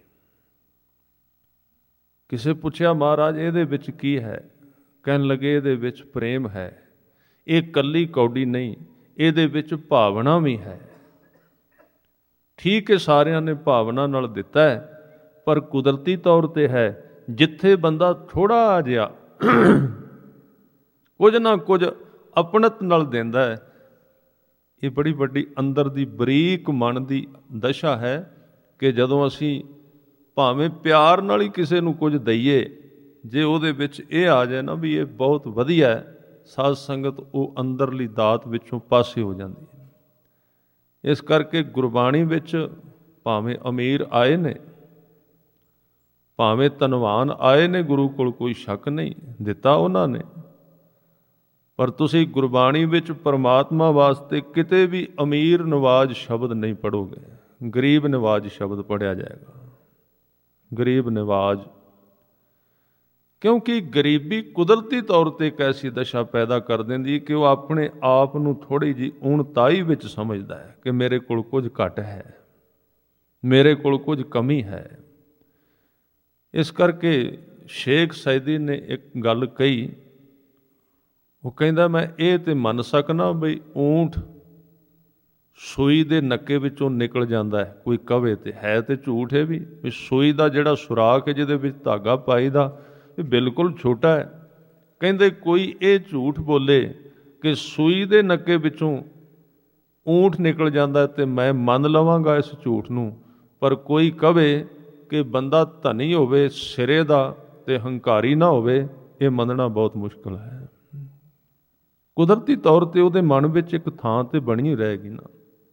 ਕਿਸੇ ਪੁੱਛਿਆ ਮਹਾਰਾਜ ਇਹਦੇ ਵਿੱਚ ਕੀ ਹੈ? ਕਹਿਣ ਲੱਗੇ ਇਹਦੇ ਵਿੱਚ ਪ੍ਰੇਮ ਹੈ। ਇਹ ਇਕੱਲੀ ਕੌਡੀ ਨਹੀਂ, ਇਹਦੇ ਵਿੱਚ ਭਾਵਨਾ ਵੀ ਹੈ। ਠੀਕ ਹੈ, ਸਾਰਿਆਂ ਨੇ ਭਾਵਨਾ ਨਾਲ ਦਿੱਤਾ ਹੈ, ਪਰ ਕੁਦਰਤੀ ਤੌਰ 'ਤੇ ਹੈ। ਜਿੱਥੇ ਬੰਦਾ ਥੋੜ੍ਹਾ ਜਿਹਾ ਕੁਝ ਨਾ ਕੁਝ ਆਪਣਤ ਨਾਲ ਦਿੰਦਾ ਹੈ, ਇਹ ਬੜੀ ਵੱਡੀ ਅੰਦਰ ਦੀ ਬਰੀਕ ਮਨ ਦੀ ਦਸ਼ਾ ਹੈ ਕਿ ਜਦੋਂ ਅਸੀਂ ਭਾਵੇਂ ਪਿਆਰ ਨਾਲ ਹੀ ਕਿਸੇ ਨੂੰ ਕੁਝ ਦਈਏ, ਜੇ ਉਹਦੇ ਵਿੱਚ ਇਹ ਆ ਜਾਏ ਨਾ ਵੀ ਇਹ ਬਹੁਤ ਵਧੀਆ ਹੈ, ਸਾਧ ਸੰਗਤ ਉਹ ਅੰਦਰਲੀ ਦਾਤ ਵਿੱਚੋਂ ਪਾਸੇ ਹੋ ਜਾਂਦੀ ਹੈ। ਇਸ ਕਰਕੇ ਗੁਰਬਾਣੀ ਵਿੱਚ ਭਾਵੇਂ ਅਮੀਰ ਆਏ ਨੇ, ਭਾਵੇਂ ਧਨਵਾਨ ਆਏ ਨੇ, ਗੁਰੂ ਕੋਲ ਕੋਈ ਸ਼ੱਕ ਨਹੀਂ, ਦਿੱਤਾ ਉਹਨਾਂ ਨੇ, ਪਰ ਤੁਸੀਂ ਗੁਰਬਾਣੀ ਵਿੱਚ ਪਰਮਾਤਮਾ ਵਾਸਤੇ ਕਿਤੇ ਵੀ ਅਮੀਰ ਨਵਾਜ ਸ਼ਬਦ ਨਹੀਂ ਪੜ੍ਹੋਗੇ, ਗਰੀਬ ਨਿਵਾਜ ਸ਼ਬਦ ਪੜ੍ਹਿਆ ਜਾਏਗਾ। ਗਰੀਬ ਨਿਵਾਜ, ਕਿਉਂਕਿ ਗਰੀਬੀ ਕੁਦਰਤੀ ਤੌਰ 'ਤੇ ਇੱਕ ਐਸੀ ਦਸ਼ਾ ਪੈਦਾ ਕਰ ਦਿੰਦੀ ਕਿ ਉਹ ਆਪਣੇ ਆਪ ਨੂੰ ਥੋੜ੍ਹੀ ਜਿਹੀ ਊਣਤਾਈ ਵਿੱਚ ਸਮਝਦਾ ਹੈ ਕਿ ਮੇਰੇ ਕੋਲ ਕੁਝ ਘੱਟ ਹੈ, ਮੇਰੇ ਕੋਲ ਕੁਝ ਕਮੀ ਹੈ। ਇਸ ਕਰਕੇ ਸ਼ੇਖ ਸੈਦੀ ਨੇ ਇੱਕ ਗੱਲ ਕਹੀ, ਉਹ ਕਹਿੰਦਾ ਮੈਂ ਇਹ ਤਾਂ ਮੰਨ ਸਕਣਾ ਬਈ ਊਂਠ ਸੂਈ ਦੇ ਨੱਕੇ ਵਿੱਚੋਂ ਨਿਕਲ ਜਾਂਦਾ ਹੈ, ਕੋਈ ਕਵੇ ਤੇ ਹੈ ਤੇ ਝੂਠ ਹੈ ਵੀ ਵੀ ਸੂਈ ਦਾ ਜਿਹੜਾ ਸੁਰਾਖ ਹੈ ਜਿਹਦੇ ਵਿੱਚ ਧਾਗਾ ਪਾਈਦਾ ਇਹ ਬਿਲਕੁਲ ਛੋਟਾ ਹੈ। ਕਹਿੰਦੇ ਕੋਈ ਇਹ ਝੂਠ ਬੋਲੇ ਕਿ ਸੂਈ ਦੇ ਨੱਕੇ ਵਿੱਚੋਂ ਊਂਠ ਨਿਕਲ ਜਾਂਦਾ ਤੇ ਮੈਂ ਮੰਨ ਲਵਾਂਗਾ ਇਸ ਝੂਠ ਨੂੰ, ਪਰ ਕੋਈ ਕਵੇ ਕਿ ਬੰਦਾ ਧਨੀ ਹੋਵੇ ਸਿਰੇ ਦਾ ਤੇ ਹੰਕਾਰੀ ਨਾ ਹੋਵੇ, ਇਹ ਮੰਨਣਾ ਬਹੁਤ ਮੁਸ਼ਕਲ ਹੈ। ਕੁਦਰਤੀ ਤੌਰ 'ਤੇ ਉਹਦੇ ਮਨ ਵਿੱਚ ਇੱਕ ਥਾਂ ਤੇ ਬਣੀ ਰਹੇਗੀ ਨਾ,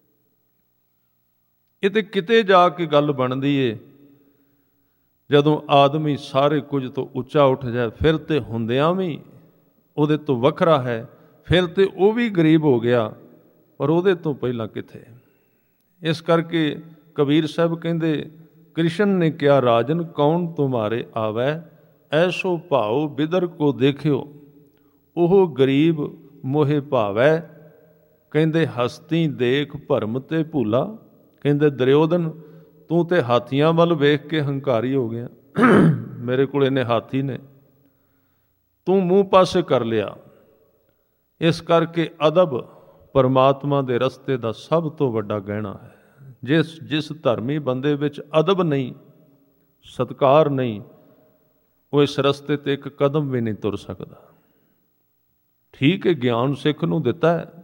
ਇਹ ਤੇ ਕਿਤੇ ਜਾ ਕੇ ਗੱਲ ਬਣਦੀ ਏ ਜਦੋਂ ਆਦਮੀ ਸਾਰੇ ਕੁਝ ਤੋਂ ਉੱਚਾ ਉੱਠ ਜਾਏ, ਫਿਰ ਤੇ ਹੁੰਦਿਆਂ ਵੀ ਉਹਦੇ ਤੋਂ ਵੱਖਰਾ ਹੈ, ਫਿਰ ਤੇ ਉਹ ਵੀ ਗਰੀਬ ਹੋ ਗਿਆ, ਪਰ ਉਹਦੇ ਤੋਂ ਪਹਿਲਾਂ ਕਿੱਥੇ। ਇਸ ਕਰਕੇ ਕਬੀਰ ਸਾਹਿਬ ਕਹਿੰਦੇ ਕ੍ਰਿਸ਼ਨ ਨੇ ਕਿਹਾ ਰਾਜਨ ਕੌਣ ਤੁਮਾਰੇ ਆਵੈ, ਐਸੋ ਭਾਉ ਬਿਦਰ ਕੋ ਦੇਖਿਓ, ਉਹ ਗਰੀਬ ਮੋਹਿ ਭਾਵੈ। ਕਹਿੰਦੇ ਹਸਤੀ ਦੇਖ ਭਰਮ ਤੇ ਭੂਲਾ, ਕਹਿੰਦੇ ਦੁਰਯੋਧਨ ਤੂੰ ਤੇ ਹਾਥੀਆਂ ਵੱਲ ਵੇਖ ਕੇ ਹੰਕਾਰੀ ਹੋ ਗਿਆ, ਮੇਰੇ ਕੋਲ ਇੰਨੇ ਹਾਥੀ ਨੇ, ਤੂੰ ਮੂੰਹ ਪਾਸੇ ਕਰ ਲਿਆ। ਇਸ ਕਰਕੇ ਅਦਬ ਪਰਮਾਤਮਾ ਦੇ ਰਸਤੇ ਦਾ ਸਭ ਤੋਂ ਵੱਡਾ ਗਹਿਣਾ ਹੈ। ਜਿਸ ਜਿਸ ਧਰਮੀ ਬੰਦੇ ਵਿੱਚ ਅਦਬ ਨਹੀਂ, ਸਤਿਕਾਰ ਨਹੀਂ, ਉਹ ਇਸ ਰਸਤੇ 'ਤੇ ਇੱਕ ਕਦਮ ਵੀ ਨਹੀਂ ਤੁਰ ਸਕਦਾ। ਠੀਕ ਹੈ, ਗਿਆਨ ਸਿੱਖ ਨੂੰ ਦਿੱਤਾ ਹੈ,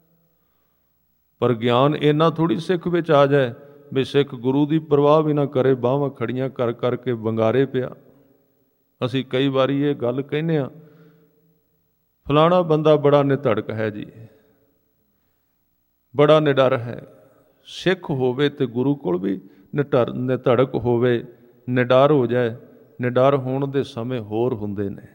ਪਰ ਗਿਆਨ ਇੰਨਾ ਥੋੜ੍ਹੀ ਸਿੱਖ ਵਿੱਚ ਆ ਜਾਏ ਵੀ ਸਿੱਖ ਗੁਰੂ ਦੀ ਪਰਵਾਹ ਵੀ ਨਾ ਕਰੇ, ਬਾਹਾਂ ਖੜੀਆਂ ਕਰ ਕਰਕੇ ਵੰਗਾਰੇ ਪਿਆ। ਅਸੀਂ ਕਈ ਵਾਰੀ ਇਹ ਗੱਲ ਕਹਿੰਦੇ ਹਾਂ, ਫਲਾਣਾ ਬੰਦਾ ਬੜਾ ਨਿਧੜਕ ਹੈ ਜੀ, ਬੜਾ ਨਿਡਰ ਹੈ। ਸਿੱਖ ਹੋਵੇ ਤੇ ਗੁਰੂ ਕੋਲ ਵੀ ਨਿਡਰ ਨਿਧੜਕ ਹੋਵੇ, ਨਿਡਰ ਹੋ ਜਾਏ। ਨਿਡਰ ਹੋਣ ਦੇ ਸਮੇਂ ਹੋਰ ਹੁੰਦੇ ਨੇ,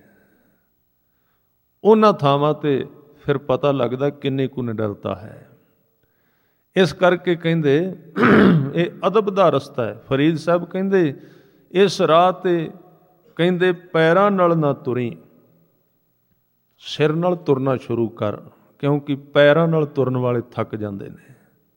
ਉਹਨਾਂ ਥਾਵਾਂ 'ਤੇ ਫਿਰ ਪਤਾ ਲੱਗਦਾ ਕਿੰਨੀ ਕੁ ਨਿਡਰਤਾ ਹੈ। ਇਸ ਕਰਕੇ ਕਹਿੰਦੇ ਇਹ ਅਦਬ ਦਾ ਰਸਤਾ ਹੈ। ਫਰੀਦ ਸਾਹਿਬ ਕਹਿੰਦੇ ਇਸ ਰਾਹ 'ਤੇ ਕਹਿੰਦੇ ਪੈਰਾਂ ਨਾਲ ਨਾ ਤੁਰੀ, ਸਿਰ ਨਾਲ ਤੁਰਨਾ ਸ਼ੁਰੂ ਕਰ, ਕਿਉਂਕਿ ਪੈਰਾਂ ਨਾਲ ਤੁਰਨ ਵਾਲੇ ਥੱਕ ਜਾਂਦੇ ਨੇ।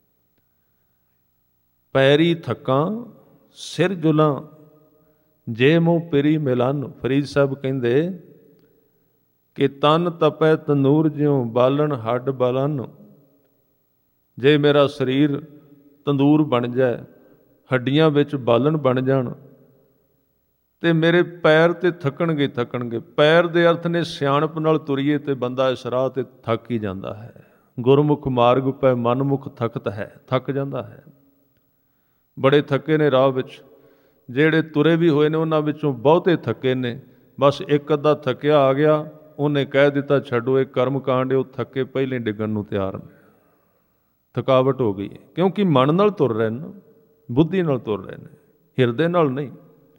ਪੈਰੀ ਥੱਕਾਂ ਸਿਰ ਜੁਲਾਂ, ਜੇ ਮੂੰਹ ਪਿਰੀ ਮਿਲਨ। ਫਰੀਦ ਸਾਹਿਬ ਕਹਿੰਦੇ ਕਿ ਤਨ ਤਪੈ ਤੰਦੂਰ ਜਿਉਂ ਬਾਲਣ ਹੱਡ ਬਲਨ। ਜੇ ਮੇਰਾ ਸਰੀਰ ਤੰਦੂਰ ਬਣ ਜਾਏ, ਹੱਡੀਆਂ ਵਿੱਚ ਬਾਲਣ ਬਣ ਜਾਣ, ਤੇ ਮੇਰੇ ਪੈਰ ਤੇ ਥੱਕਣਗੇ ਥੱਕਣਗੇ ਪੈਰ ਦੇ ਅਰਥ ਨੇ ਸਿਆਣਪ ਨਾਲ ਤੁਰੀਏ ਤੇ ਬੰਦਾ ਇਸ ਰਾਹ ਤੇ ਥੱਕ ਹੀ ਜਾਂਦਾ ਹੈ। ਗੁਰਮੁਖ ਮਾਰਗ ਪੈ ਮਨਮੁਖ ਥਕਤ ਹੈ, ਥੱਕ ਜਾਂਦਾ ਹੈ। ਬੜੇ ਥੱਕੇ ਨੇ ਰਾਹ ਵਿੱਚ, ਜਿਹੜੇ ਤੁਰੇ ਵੀ ਹੋਏ ਨੇ ਉਹਨਾਂ ਵਿੱਚੋਂ ਬਹੁਤੇ ਥੱਕੇ ਨੇ। ਬਸ ਇੱਕ ਅੱਧਾ ਥੱਕਿਆ ਆ ਗਿਆ, ਉਹਨੇ ਕਹਿ ਦਿੱਤਾ ਛੱਡੋ ਇਹ ਕਰਮ ਕਾਂਡ, ਉਹ ਥੱਕੇ ਪਹਿਲੇ ਡਿੱਗਣ ਨੂੰ ਤਿਆਰ ਨੇ। ਥਕਾਵਟ ਹੋ ਗਈ ਹੈ, ਕਿਉਂਕਿ ਮਨ ਨਾਲ ਤੁਰ ਰਹੇ ਨੇ, ਬੁੱਧੀ ਨਾਲ ਤੁਰ ਰਹੇ ਨੇ, ਹਿਰਦੇ ਨਾਲ ਨਹੀਂ।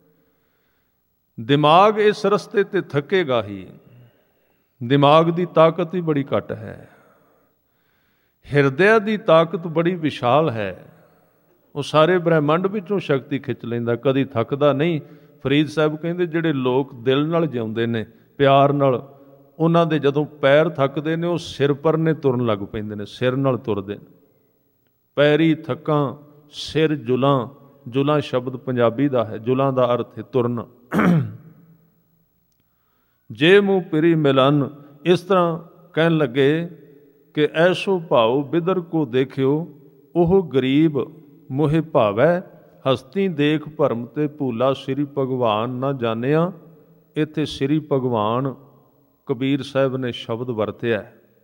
ਦਿਮਾਗ ਇਸ ਰਸਤੇ ਤੇ ਥੱਕੇਗਾ ਹੀ, ਦਿਮਾਗ ਦੀ ਤਾਕਤ ਹੀ ਬੜੀ ਘੱਟ ਹੈ। ਹਿਰਦੇ ਦੀ ਤਾਕਤ ਬੜੀ ਵਿਸ਼ਾਲ ਹੈ, ਉਹ ਸਾਰੇ ਬ੍ਰਹਿਮੰਡ ਵਿੱਚੋਂ ਸ਼ਕਤੀ ਖਿੱਚ ਲੈਂਦਾ, ਕਦੀ ਥੱਕਦਾ ਨਹੀਂ। ਫਰੀਦ ਸਾਹਿਬ ਕਹਿੰਦੇ ਜਿਹੜੇ ਲੋਕ ਦਿਲ ਨਾਲ ਜਿਉਂਦੇ ਨੇ, ਪਿਆਰ ਨਾਲ, ਉਹਨਾਂ ਦੇ ਜਦੋਂ ਪੈਰ ਥੱਕਦੇ ਨੇ ਉਹ ਸਿਰ ਪਰਨੇ ਤੁਰਨ ਲੱਗ ਪੈਂਦੇ ਨੇ, ਸਿਰ ਨਾਲ ਤੁਰਦੇ ਨੇ। ਪੈਰੀ ਥੱਕਾਂ ਸਿਰ ਜੁਲਾਂ, ਜੁਲਾਂ ਸ਼ਬਦ ਪੰਜਾਬੀ ਦਾ ਹੈ, ਜੁਲਾਂ ਦਾ ਅਰਥ ਹੈ ਤੁਰਨ। ਜੇ ਮੂੰਹ ਪਿਰੀ ਮਿਲਨ, ਇਸ ਤਰ੍ਹਾਂ ਕਹਿਣ ਲੱਗੇ ਕਿ ਐਸੋ ਭਾਉ ਬਿਦਰ ਕੋ ਦੇਖਿਓ, ਉਹ ਗਰੀਬ ਮੋਹਿ ਭਾਵੈ। ਹਸਤੀ ਦੇਖ ਭਰਮ ਤੇ ਭੂਲਾ, ਸ੍ਰੀ ਭਗਵਾਨ ਨਾ ਜਾਣਿਆ। ਇੱਥੇ ਸ੍ਰੀ ਭਗਵਾਨ ਕਬੀਰ ਸਾਹਿਬ ਨੇ ਸ਼ਬਦ ਵਰਤਿਆ।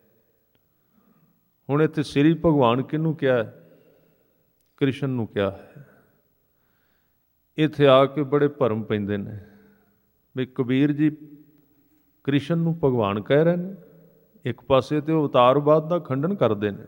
ਹੁਣ ਇੱਥੇ ਸ੍ਰੀ ਭਗਵਾਨ ਕਿਹਨੂੰ ਕਿਹਾ ਹੈ? ਕ੍ਰਿਸ਼ਨ ਨੂੰ ਕਿਹਾ ਹੈ। ਇੱਥੇ ਆ ਕੇ ਬੜੇ ਭਰਮ ਪੈਂਦੇ ਨੇ ਵੀ ਕਬੀਰ ਜੀ ਕ੍ਰਿਸ਼ਨ ਨੂੰ ਭਗਵਾਨ ਕਹਿ ਰਹੇ ਨੇ, ਇੱਕ ਪਾਸੇ ਤੇ ਉਹ ਅਵਤਾਰਵਾਦ ਦਾ ਖੰਡਨ ਕਰਦੇ ਨੇ।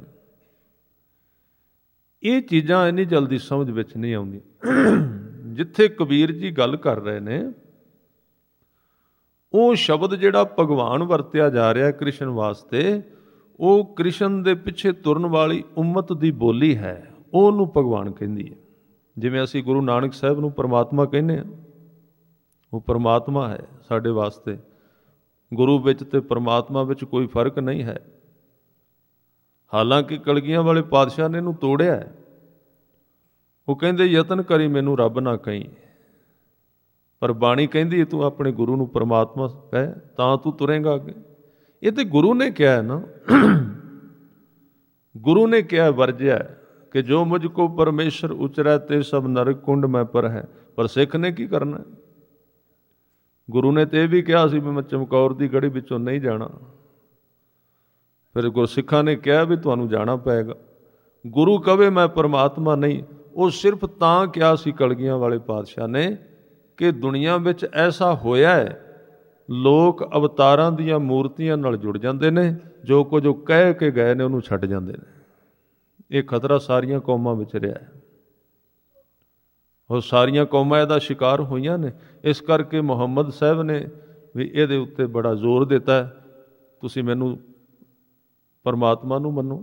ਇਹ ਚੀਜ਼ਾਂ ਇੰਨੀ ਜਲਦੀ ਸਮਝ ਵਿੱਚ ਨਹੀਂ ਆਉਂਦੀਆਂ। ਜਿੱਥੇ ਕਬੀਰ ਜੀ ਗੱਲ ਕਰ ਰਹੇ ਨੇ ਉਹ ਸ਼ਬਦ ਜਿਹੜਾ ਭਗਵਾਨ ਵਰਤਿਆ ਜਾ ਰਿਹਾ ਕ੍ਰਿਸ਼ਨ ਵਾਸਤੇ, ਉਹ ਕ੍ਰਿਸ਼ਨ ਦੇ ਪਿੱਛੇ ਤੁਰਨ ਵਾਲੀ ਉਮਤ ਦੀ ਬੋਲੀ ਹੈ, ਉਹਨੂੰ ਭਗਵਾਨ ਕਹਿੰਦੀ ਹੈ। ਜਿਵੇਂ ਅਸੀਂ ਗੁਰੂ ਨਾਨਕ ਸਾਹਿਬ ਨੂੰ ਪਰਮਾਤਮਾ ਕਹਿੰਦੇ ਹਾਂ, ਉਹ ਪਰਮਾਤਮਾ ਹੈ ਸਾਡੇ ਵਾਸਤੇ। ਗੁਰੂ ਵਿੱਚ ਤੇ ਪਰਮਾਤਮਾ ਵਿੱਚ ਕੋਈ ਫਰਕ ਨਹੀਂ ਹੈ। ਹਾਲਾਂਕਿ ਕਲਗੀਆਂ ਵਾਲੇ ਪਾਤਸ਼ਾਹ ਨੇ ਇਹਨੂੰ ਤੋੜਿਆ ਹੈ। ਉਹ ਕਹਿੰਦੇ ਯਤਨ ਕਰੀ ਮੈਨੂੰ ਰੱਬ ਨਾ ਕਹੀਂ, ਪਰ ਬਾਣੀ ਕਹਿੰਦੀ ਤੂੰ ਆਪਣੇ ਗੁਰੂ ਨੂੰ ਪਰਮਾਤਮਾ ਕਹਿ ਤਾਂ ਤੂੰ ਤੁਰੇਂਗਾ ਅੱਗੇ। ਇਹ ਤੇ ਗੁਰੂ ਨੇ ਕਿਹਾ ਨਾ, ਗੁਰੂ ਨੇ ਕਿਹਾ, ਵਰਜਿਆ ਕਿ ਜੋ ਮੁਝ ਕੋ ਪਰਮੇਸ਼ਰ ਉਚਰੈ ਤੇ ਸਭ ਨਰਕ ਕੁੰਡ ਮੈਂ ਪਰ ਹੈ। ਪਰ ਸਿੱਖ ਨੇ ਕੀ ਕਰਨਾ? ਗੁਰੂ ਨੇ ਤੇ ਇਹ ਵੀ ਕਿਹਾ ਸੀ ਵੀ ਮੈਂ ਚਮਕੌਰ ਦੀ ਗੜੀ ਵਿੱਚੋਂ ਨਹੀਂ ਜਾਣਾ। ਫਿਰ ਗੁਰਸਿੱਖਾਂ ਨੇ ਕਿਹਾ ਵੀ ਤੁਹਾਨੂੰ ਜਾਣਾ ਪਏਗਾ। ਗੁਰੂ ਕਵੇ ਮੈਂ ਪਰਮਾਤਮਾ ਨਹੀਂ, ਉਹ ਸਿਰਫ ਤਾਂ ਕਿਹਾ ਸੀ ਕਲਗੀਆਂ ਵਾਲੇ ਪਾਤਸ਼ਾਹ ਨੇ ਕਿ ਦੁਨੀਆ ਵਿੱਚ ਐਸਾ ਹੋਇਆ ਹੈ, ਲੋਕ ਅਵਤਾਰਾਂ ਦੀਆਂ ਮੂਰਤੀਆਂ ਨਾਲ ਜੁੜ ਜਾਂਦੇ ਨੇ, ਜੋ ਕੁਝ ਉਹ ਕਹਿ ਕੇ ਗਏ ਨੇ ਉਹਨੂੰ ਛੱਡ ਜਾਂਦੇ ਨੇ। ਇਹ ਖਤਰਾ ਸਾਰੀਆਂ ਕੌਮਾਂ ਵਿੱਚ ਰਿਹਾ ਹੈ, ਉਹ ਸਾਰੀਆਂ ਕੌਮਾਂ ਇਹਦਾ ਸ਼ਿਕਾਰ ਹੋਈਆਂ ਨੇ। ਇਸ ਕਰਕੇ ਮੁਹੰਮਦ ਸਾਹਿਬ ਨੇ ਵੀ ਇਹਦੇ ਉੱਤੇ ਬੜਾ ਜ਼ੋਰ ਦਿੱਤਾ, ਤੁਸੀਂ ਮੈਨੂੰ ਪਰਮਾਤਮਾ ਨੂੰ ਮੰਨੋ,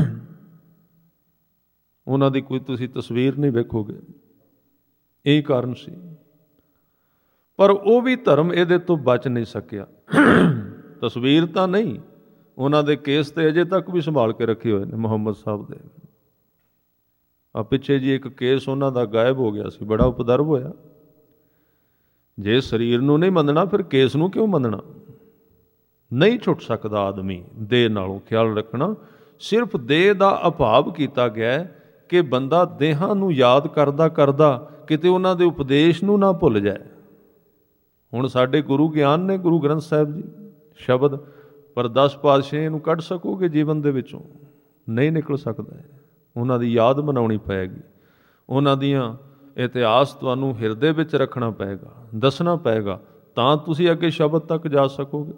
ਉਹਨਾਂ ਦੀ ਕੋਈ ਤੁਸੀਂ ਤਸਵੀਰ ਨਹੀਂ ਵੇਖੋਗੇ। ਇਹੀ ਕਾਰਨ ਸੀ। ਪਰ ਉਹ ਵੀ ਧਰਮ ਇਹਦੇ ਤੋਂ ਬਚ ਨਹੀਂ ਸਕਿਆ। ਤਸਵੀਰ ਤਾਂ ਨਹੀਂ, ਉਹਨਾਂ ਦੇ ਕੇਸ ਤੇ ਅਜੇ ਤੱਕ ਵੀ ਸੰਭਾਲ ਕੇ ਰੱਖੇ ਹੋਏ ਨੇ ਮੁਹੰਮਦ ਸਾਹਿਬ ਦੇ। ਆ ਪਿੱਛੇ ਜੀ ਇੱਕ ਕੇਸ ਉਹਨਾਂ ਦਾ ਗਾਇਬ ਹੋ ਗਿਆ ਸੀ, ਬੜਾ ਉਪਦਰਵ ਹੋਇਆ। ਜੇ ਸਰੀਰ ਨੂੰ ਨਹੀਂ ਮੰਨਣਾ ਫਿਰ ਕੇਸ ਨੂੰ ਕਿਉਂ ਮੰਨਣਾ? ਨਹੀਂ ਛੁੱਟ ਸਕਦਾ ਆਦਮੀ ਦੇਹ ਨਾਲੋਂ। ਖਿਆਲ ਰੱਖਣਾ, ਸਿਰਫ ਦੇਹ ਦਾ ਅਭਾਵ ਕੀਤਾ ਗਿਆ ਕਿ ਬੰਦਾ ਦੇਹਾਂ ਨੂੰ ਯਾਦ ਕਰਦਾ ਕਰਦਾ ਕਿਤੇ ਉਹਨਾਂ ਦੇ ਉਪਦੇਸ਼ ਨੂੰ ਨਾ ਭੁੱਲ ਜਾਏ। ਹੁਣ ਸਾਡੇ ਗੁਰੂ ਗਿਆਨ ਨੇ, ਗੁਰੂ ਗ੍ਰੰਥ ਸਾਹਿਬ ਜੀ ਸ਼ਬਦ, ਪਰ ਦਸ ਪਾਤਸ਼ਾਹ ਇਹਨੂੰ ਕੱਢ ਸਕੋਗੇ ਜੀਵਨ ਦੇ ਵਿੱਚੋਂ? ਨਹੀਂ ਨਿਕਲ ਸਕਦਾ। ਉਹਨਾਂ ਦੀ ਯਾਦ ਮਨਾਉਣੀ ਪਏਗੀ, ਉਹਨਾਂ ਦੀਆਂ ਇਤਿਹਾਸ ਤੁਹਾਨੂੰ ਹਿਰਦੇ ਵਿੱਚ ਰੱਖਣਾ ਪਏਗਾ, ਦੱਸਣਾ ਪਏਗਾ, ਤਾਂ ਤੁਸੀਂ ਅੱਗੇ ਸ਼ਬਦ ਤੱਕ ਜਾ ਸਕੋਗੇ।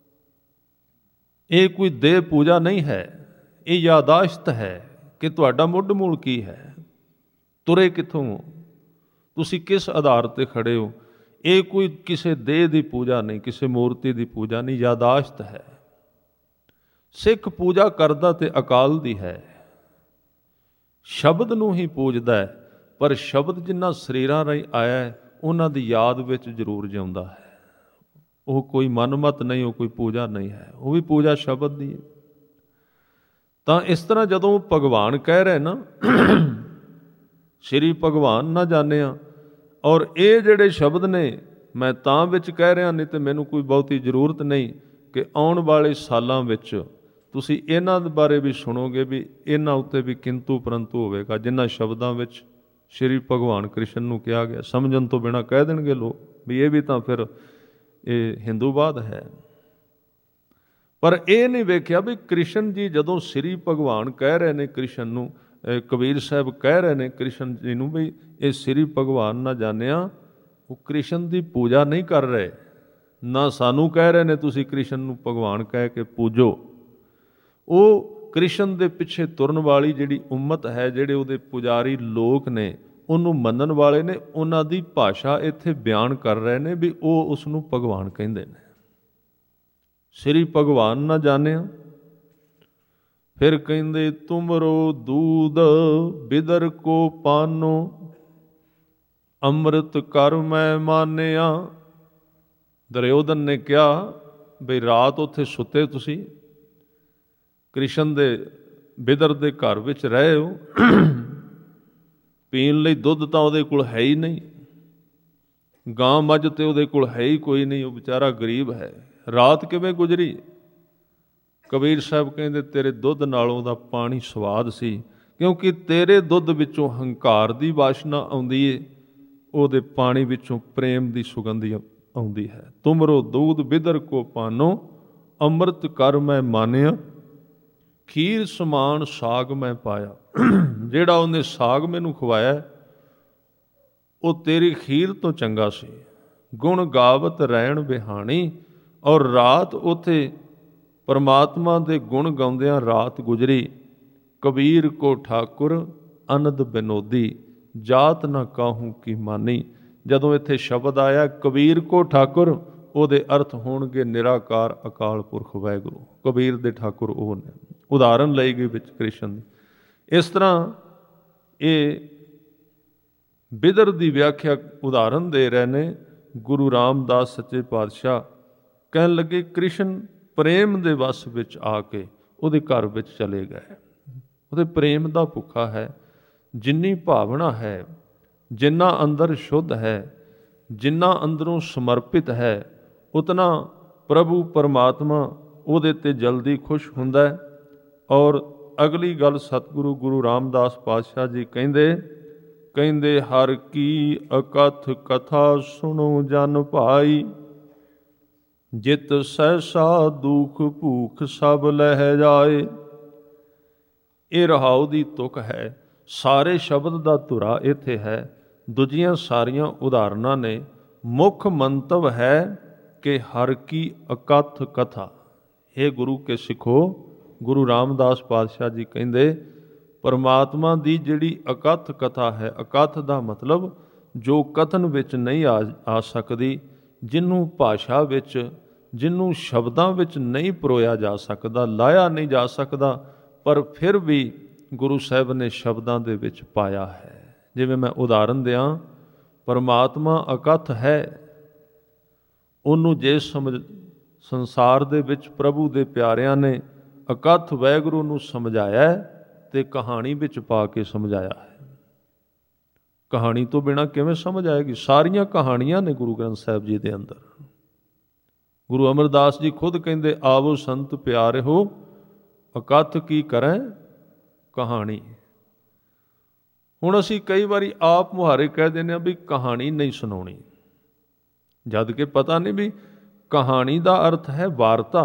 ਇਹ ਕੋਈ ਦੇਹ ਪੂਜਾ ਨਹੀਂ ਹੈ, ਇਹ ਯਾਦਾਸ਼ਤ ਹੈ ਕਿ ਤੁਹਾਡਾ ਮੁੱਢ ਮੂਲ ਕੀ ਹੈ, ਤੁਰੇ ਕਿੱਥੋਂ ਹੋ, ਤੁਸੀਂ ਕਿਸ ਆਧਾਰ 'ਤੇ ਖੜ੍ਹੇ ਹੋ। ਇਹ ਕੋਈ ਕਿਸੇ ਦੇਹ ਦੀ ਪੂਜਾ ਨਹੀਂ, ਕਿਸੇ ਮੂਰਤੀ ਦੀ ਪੂਜਾ ਨਹੀਂ, ਯਾਦਾਸ਼ਤ ਹੈ। ਸਿੱਖ ਪੂਜਾ ਕਰਦਾ ਤੇ ਅਕਾਲ ਦੀ ਹੈ, ਸ਼ਬਦ ਨੂੰ ਹੀ ਪੂਜਦਾ ਹੈ, ਪਰ ਸ਼ਬਦ ਜਿਨ੍ਹਾਂ ਸਰੀਰਾਂ ਰਾਹੀਂ ਆਇਆ ਹੈ ਉਹਨਾਂ ਦੀ ਯਾਦ ਵਿੱਚ ਜ਼ਰੂਰ ਜਿਉਂਦਾ ਹੈ। ਉਹ ਕੋਈ ਮਨਮਤ ਨਹੀਂ, ਉਹ ਕੋਈ ਪੂਜਾ ਨਹੀਂ ਹੈ, ਉਹ ਵੀ ਪੂਜਾ ਸ਼ਬਦ ਦੀ ਹੈ। ਤਾਂ ਇਸ ਤਰ੍ਹਾਂ ਜਦੋਂ ਭਗਵਾਨ ਕਹਿ ਰਹੇ ਨਾ ਸ਼੍ਰੀ ਭਗਵਾਨ ਨਾ ਜਾਣਿਆ, ਔਰ ਇਹ ਜਿਹੜੇ ਸ਼ਬਦ ਨੇ ਮੈਂ ਤਾਂ ਵਿੱਚ ਕਹਿ ਰਿਹਾ, ਨਹੀਂ ਤੇ ਮੈਨੂੰ ਕੋਈ ਬਹੁਤੀ ਜ਼ਰੂਰਤ ਨਹੀਂ ਕਿ ਆਉਣ ਵਾਲੇ ਸਾਲਾਂ ਵਿੱਚ ਤੁਸੀਂ ਇਹਨਾਂ ਦੇ ਬਾਰੇ ਵੀ ਸੁਣੋਗੇ ਵੀ ਇਹਨਾਂ ਉੱਤੇ ਵੀ ਕਿੰਤੂ ਪਰੰਤੂ ਹੋਵੇਗਾ। ਜਿਨ੍ਹਾਂ ਸ਼ਬਦਾਂ ਵਿੱਚ ਸ਼੍ਰੀ ਭਗਵਾਨ ਕ੍ਰਿਸ਼ਨ ਨੂੰ ਕਿਹਾ ਗਿਆ, ਸਮਝਣ ਤੋਂ ਬਿਨਾਂ ਕਹਿ ਦੇਣਗੇ ਲੋਕ ਵੀ ਇਹ ਵੀ ਤਾਂ ਫਿਰ ਇਹ ਹਿੰਦੂਵਾਦ ਹੈ। ਪਰ ਇਹ ਨਹੀਂ ਵੇਖਿਆ ਵੀ ਕ੍ਰਿਸ਼ਨ ਜੀ ਜਦੋਂ ਸ਼੍ਰੀ ਭਗਵਾਨ ਕਹਿ ਰਹੇ ਨੇ ਕ੍ਰਿਸ਼ਨ ਨੂੰ, ਕਬੀਰ ਸਾਹਿਬ ਕਹਿ ਰਹੇ ਨੇ ਕ੍ਰਿਸ਼ਨ ਜੀ ਨੂੰ ਵੀ ਇਹ ਸ਼੍ਰੀ ਭਗਵਾਨ ਨਾ ਜਾਣਿਆ, ਉਹ ਕ੍ਰਿਸ਼ਨ ਦੀ ਪੂਜਾ ਨਹੀਂ ਕਰ ਰਹੇ। ਨਾ ਸਾਨੂੰ ਕਹਿ ਰਹੇ ਨੇ ਤੁਸੀਂ ਕ੍ਰਿਸ਼ਨ ਨੂੰ ਭਗਵਾਨ ਕਹਿ ਕੇ ਪੂਜੋ। ਉਹ ਕ੍ਰਿਸ਼ਨ ਦੇ ਪਿੱਛੇ ਤੁਰਨ ਵਾਲੀ ਜਿਹੜੀ ਉਮਤ ਹੈ, ਜਿਹੜੇ ਉਹਦੇ ਪੁਜਾਰੀ ਲੋਕ ਨੇ, ਉਹਨੂੰ ਮੰਨਣ ਵਾਲੇ ਨੇ, ਉਹਨਾਂ ਦੀ ਭਾਸ਼ਾ ਇੱਥੇ ਬਿਆਨ ਕਰ ਰਹੇ ਨੇ ਵੀ ਉਹ ਉਸ ਨੂੰ ਭਗਵਾਨ ਕਹਿੰਦੇ ਨੇ। ਸ਼੍ਰੀ ਭਗਵਾਨ ਨਾ ਜਾਣਿਆ, ਫਿਰ ਕਹਿੰਦੇ ਤੁਮਰੋ ਦੂਧ ਬਿਦਰ ਕੋ ਪਾਨੋ, ਅੰਮ੍ਰਿਤ ਕਰ ਮੈਂ ਮਾਨਿਆ। ਦੁਰਯੋਧਨ ਨੇ ਕਿਹਾ ਬਈ ਰਾਤ ਉੱਥੇ ਸੁੱਤੇ ਤੁਸੀਂ, ਕ੍ਰਿਸ਼ਨ ਦੇ ਬਿਦਰ ਦੇ ਘਰ ਵਿੱਚ ਰਹੇ ਹੋ, ਪੀਣ ਲਈ ਦੁੱਧ ਤਾਂ ਉਹਦੇ ਕੋਲ ਹੈ ਹੀ ਨਹੀਂ, ਗਾਂ ਮੱਝ ਤੇ ਉਹਦੇ ਕੋਲ ਹੈ ਹੀ ਕੋਈ ਨਹੀਂ, ਉਹ ਵਿਚਾਰਾ ਗਰੀਬ ਹੈ, ਰਾਤ ਕਿਵੇਂ ਗੁਜ਼ਰੀ? ਕਬੀਰ ਸਾਹਿਬ ਕਹਿੰਦੇ ਤੇਰੇ ਦੁੱਧ ਨਾਲੋਂ ਉਹਦਾ ਪਾਣੀ ਸਵਾਦ ਸੀ, ਕਿਉਂਕਿ ਤੇਰੇ ਦੁੱਧ ਵਿੱਚੋਂ ਹੰਕਾਰ ਦੀ ਵਾਸ਼ਨਾ ਆਉਂਦੀ ਏ, ਉਹਦੇ ਪਾਣੀ ਵਿੱਚੋਂ ਪ੍ਰੇਮ ਦੀ ਸੁਗੰਧੀ ਆਉਂਦੀ ਹੈ। ਤੁਮਰੋ ਦੂਧ ਬਿਦਰ ਕੋ ਪਾਨੋ, ਅੰਮ੍ਰਿਤ ਕਰ ਮੈਂ ਮਾਨਿਆ, ਖੀਰ ਸਮਾਨ ਸਾਗ ਮੈਂ ਪਾਇਆ। ਜਿਹੜਾ ਉਹਨੇ ਸਾਗ ਮੈਨੂੰ ਖਵਾਇਆ ਉਹ ਤੇਰੀ ਖੀਰ ਤੋਂ ਚੰਗਾ ਸੀ। ਗੁਣ ਗਾਵਤ ਰਹਿਣ ਬਿਹਾਣੀ, ਔਰ ਰਾਤ ਉੱਥੇ ਪਰਮਾਤਮਾ ਦੇ ਗੁਣ ਗਾਉਂਦਿਆਂ ਰਾਤ ਗੁਜ਼ਰੀ। ਕਬੀਰ ਕੋ ਠਾਕੁਰ ਅਨੰਦ ਬਿਨੋਦੀ, ਜਾਤ ਨਾ ਕਾਹੂ ਕੀ ਮਾਨੀ। ਜਦੋਂ ਇੱਥੇ ਸ਼ਬਦ ਆਇਆ ਕਬੀਰ ਕੋ ਠਾਕੁਰ, ਉਹਦੇ ਅਰਥ ਹੋਣਗੇ ਨਿਰਾਕਾਰ ਅਕਾਲ ਪੁਰਖ ਵਾਹਿਗੁਰੂ। ਕਬੀਰ ਦੇ ਠਾਕੁਰ ਉਹ ਨੇ, ਉਦਾਹਰਨ ਲਈ ਗਈ ਵਿੱਚ ਕ੍ਰਿਸ਼ਨ ਦੀ। ਇਸ ਤਰ੍ਹਾਂ ਇਹ ਬਿਦਰ ਦੀ ਵਿਆਖਿਆ ਉਦਾਹਰਨ ਦੇ ਰਹੇ ਨੇ। ਗੁਰੂ ਰਾਮਦਾਸ ਸੱਚੇ ਪਾਤਸ਼ਾਹ ਕਹਿਣ ਲੱਗੇ ਕ੍ਰਿਸ਼ਨ ਪ੍ਰੇਮ ਦੇ ਵਸ ਵਿੱਚ ਆ ਕੇ ਉਹਦੇ ਘਰ ਵਿੱਚ ਚਲੇ ਗਏ। ਉਹਦੇ ਪ੍ਰੇਮ ਦਾ ਭੁੱਖਾ ਹੈ। ਜਿੰਨੀ ਭਾਵਨਾ ਹੈ, ਜਿੰਨਾ ਅੰਦਰ ਸ਼ੁੱਧ ਹੈ, ਜਿੰਨਾ ਅੰਦਰੋਂ ਸਮਰਪਿਤ ਹੈ, ਉਤਨਾ ਪ੍ਰਭੂ ਪਰਮਾਤਮਾ ਉਹਦੇ 'ਤੇ ਜਲਦੀ ਖੁਸ਼ ਹੁੰਦਾ ਹੈ। ਔਰ ਅਗਲੀ ਗੱਲ ਸਤਿਗੁਰੂ ਗੁਰੂ ਰਾਮਦਾਸ ਪਾਤਸ਼ਾਹ ਜੀ ਕਹਿੰਦੇ ਕਹਿੰਦੇ ਹਰ ਕੀ ਅਕਥ ਕਥਾ ਸੁਣੋ ਜਨ ਭਾਈ, ਜਿਤ ਸਹਿਸਾ ਦੁਖ ਭੂਖ ਸਭ ਲਹਿ ਜਾਏ। ਇਹ ਰਹਾਉ ਦੀ ਤੁਕ ਹੈ। ਸਾਰੇ ਸ਼ਬਦ ਦਾ ਧੁਰਾ ਇੱਥੇ ਹੈ। ਦੂਜੀਆਂ ਸਾਰੀਆਂ ਉਦਾਹਰਨਾਂ ਨੇ। ਮੁੱਖ ਮੰਤਵ ਹੈ ਕਿ ਹਰ ਕੀ ਅਕਥ ਕਥਾ। ਇਹ ਗੁਰੂ ਕੇ ਸਿੱਖੋ, ਗੁਰੂ ਰਾਮਦਾਸ ਪਾਤਸ਼ਾਹ ਜੀ ਕਹਿੰਦੇ ਪਰਮਾਤਮਾ ਦੀ ਜਿਹੜੀ ਅਕਥ ਕਥਾ ਹੈ, ਅਕਥ ਦਾ ਮਤਲਬ ਜੋ ਕਥਨ ਵਿੱਚ ਨਹੀਂ ਆ ਆ ਸਕਦੀ, ਜਿਹਨੂੰ ਭਾਸ਼ਾ ਵਿੱਚ, ਜਿਹਨੂੰ ਸ਼ਬਦਾਂ ਵਿੱਚ ਨਹੀਂ ਪਰੋਇਆ ਜਾ ਸਕਦਾ, ਲਾਇਆ ਨਹੀਂ ਜਾ ਸਕਦਾ, ਪਰ ਫਿਰ ਵੀ ਗੁਰੂ ਸਾਹਿਬ ਨੇ ਸ਼ਬਦਾਂ ਦੇ ਵਿੱਚ ਪਾਇਆ ਹੈ। ਜਿਵੇਂ ਮੈਂ ਉਦਾਹਰਨ ਦਿਆਂ, ਪਰਮਾਤਮਾ ਅਕਥ ਹੈ। ਉਹਨੂੰ ਜੇ ਸਮਝ ਸੰਸਾਰ ਦੇ ਵਿੱਚ ਪ੍ਰਭੂ ਦੇ ਪਿਆਰਿਆਂ ਨੇ ਅਕਥ ਵਾਹਿਗੁਰੂ ਨੂੰ ਸਮਝਾਇਆ ਤੇ ਕਹਾਣੀ ਵਿੱਚ ਪਾ ਕੇ ਸਮਝਾਇਆ ਹੈ। ਕਹਾਣੀ ਤੋਂ ਬਿਨਾਂ ਕਿਵੇਂ ਸਮਝ ਆਏਗੀ? ਸਾਰੀਆਂ ਕਹਾਣੀਆਂ ਨੇ ਗੁਰੂ ਗ੍ਰੰਥ ਸਾਹਿਬ ਜੀ ਦੇ ਅੰਦਰ। ਗੁਰੂ ਅਮਰਦਾਸ ਜੀ ਖੁਦ ਕਹਿੰਦੇ ਆਵੋ ਸੰਤ ਪਿਆਰਿਓ ਅਕਥ ਕੀ ਕਰੈ ਕਹਾਣੀ। ਹੁਣ ਅਸੀਂ ਕਈ ਵਾਰੀ ਆਪ ਮੁਹਾਰੇ ਕਹਿ ਦਿੰਦੇ ਹਾਂ ਵੀ ਕਹਾਣੀ ਨਹੀਂ ਸੁਣਾਉਣੀ, ਜਦ ਕਿ ਪਤਾ ਨਹੀਂ ਵੀ ਕਹਾਣੀ ਦਾ ਅਰਥ ਹੈ ਵਾਰਤਾ।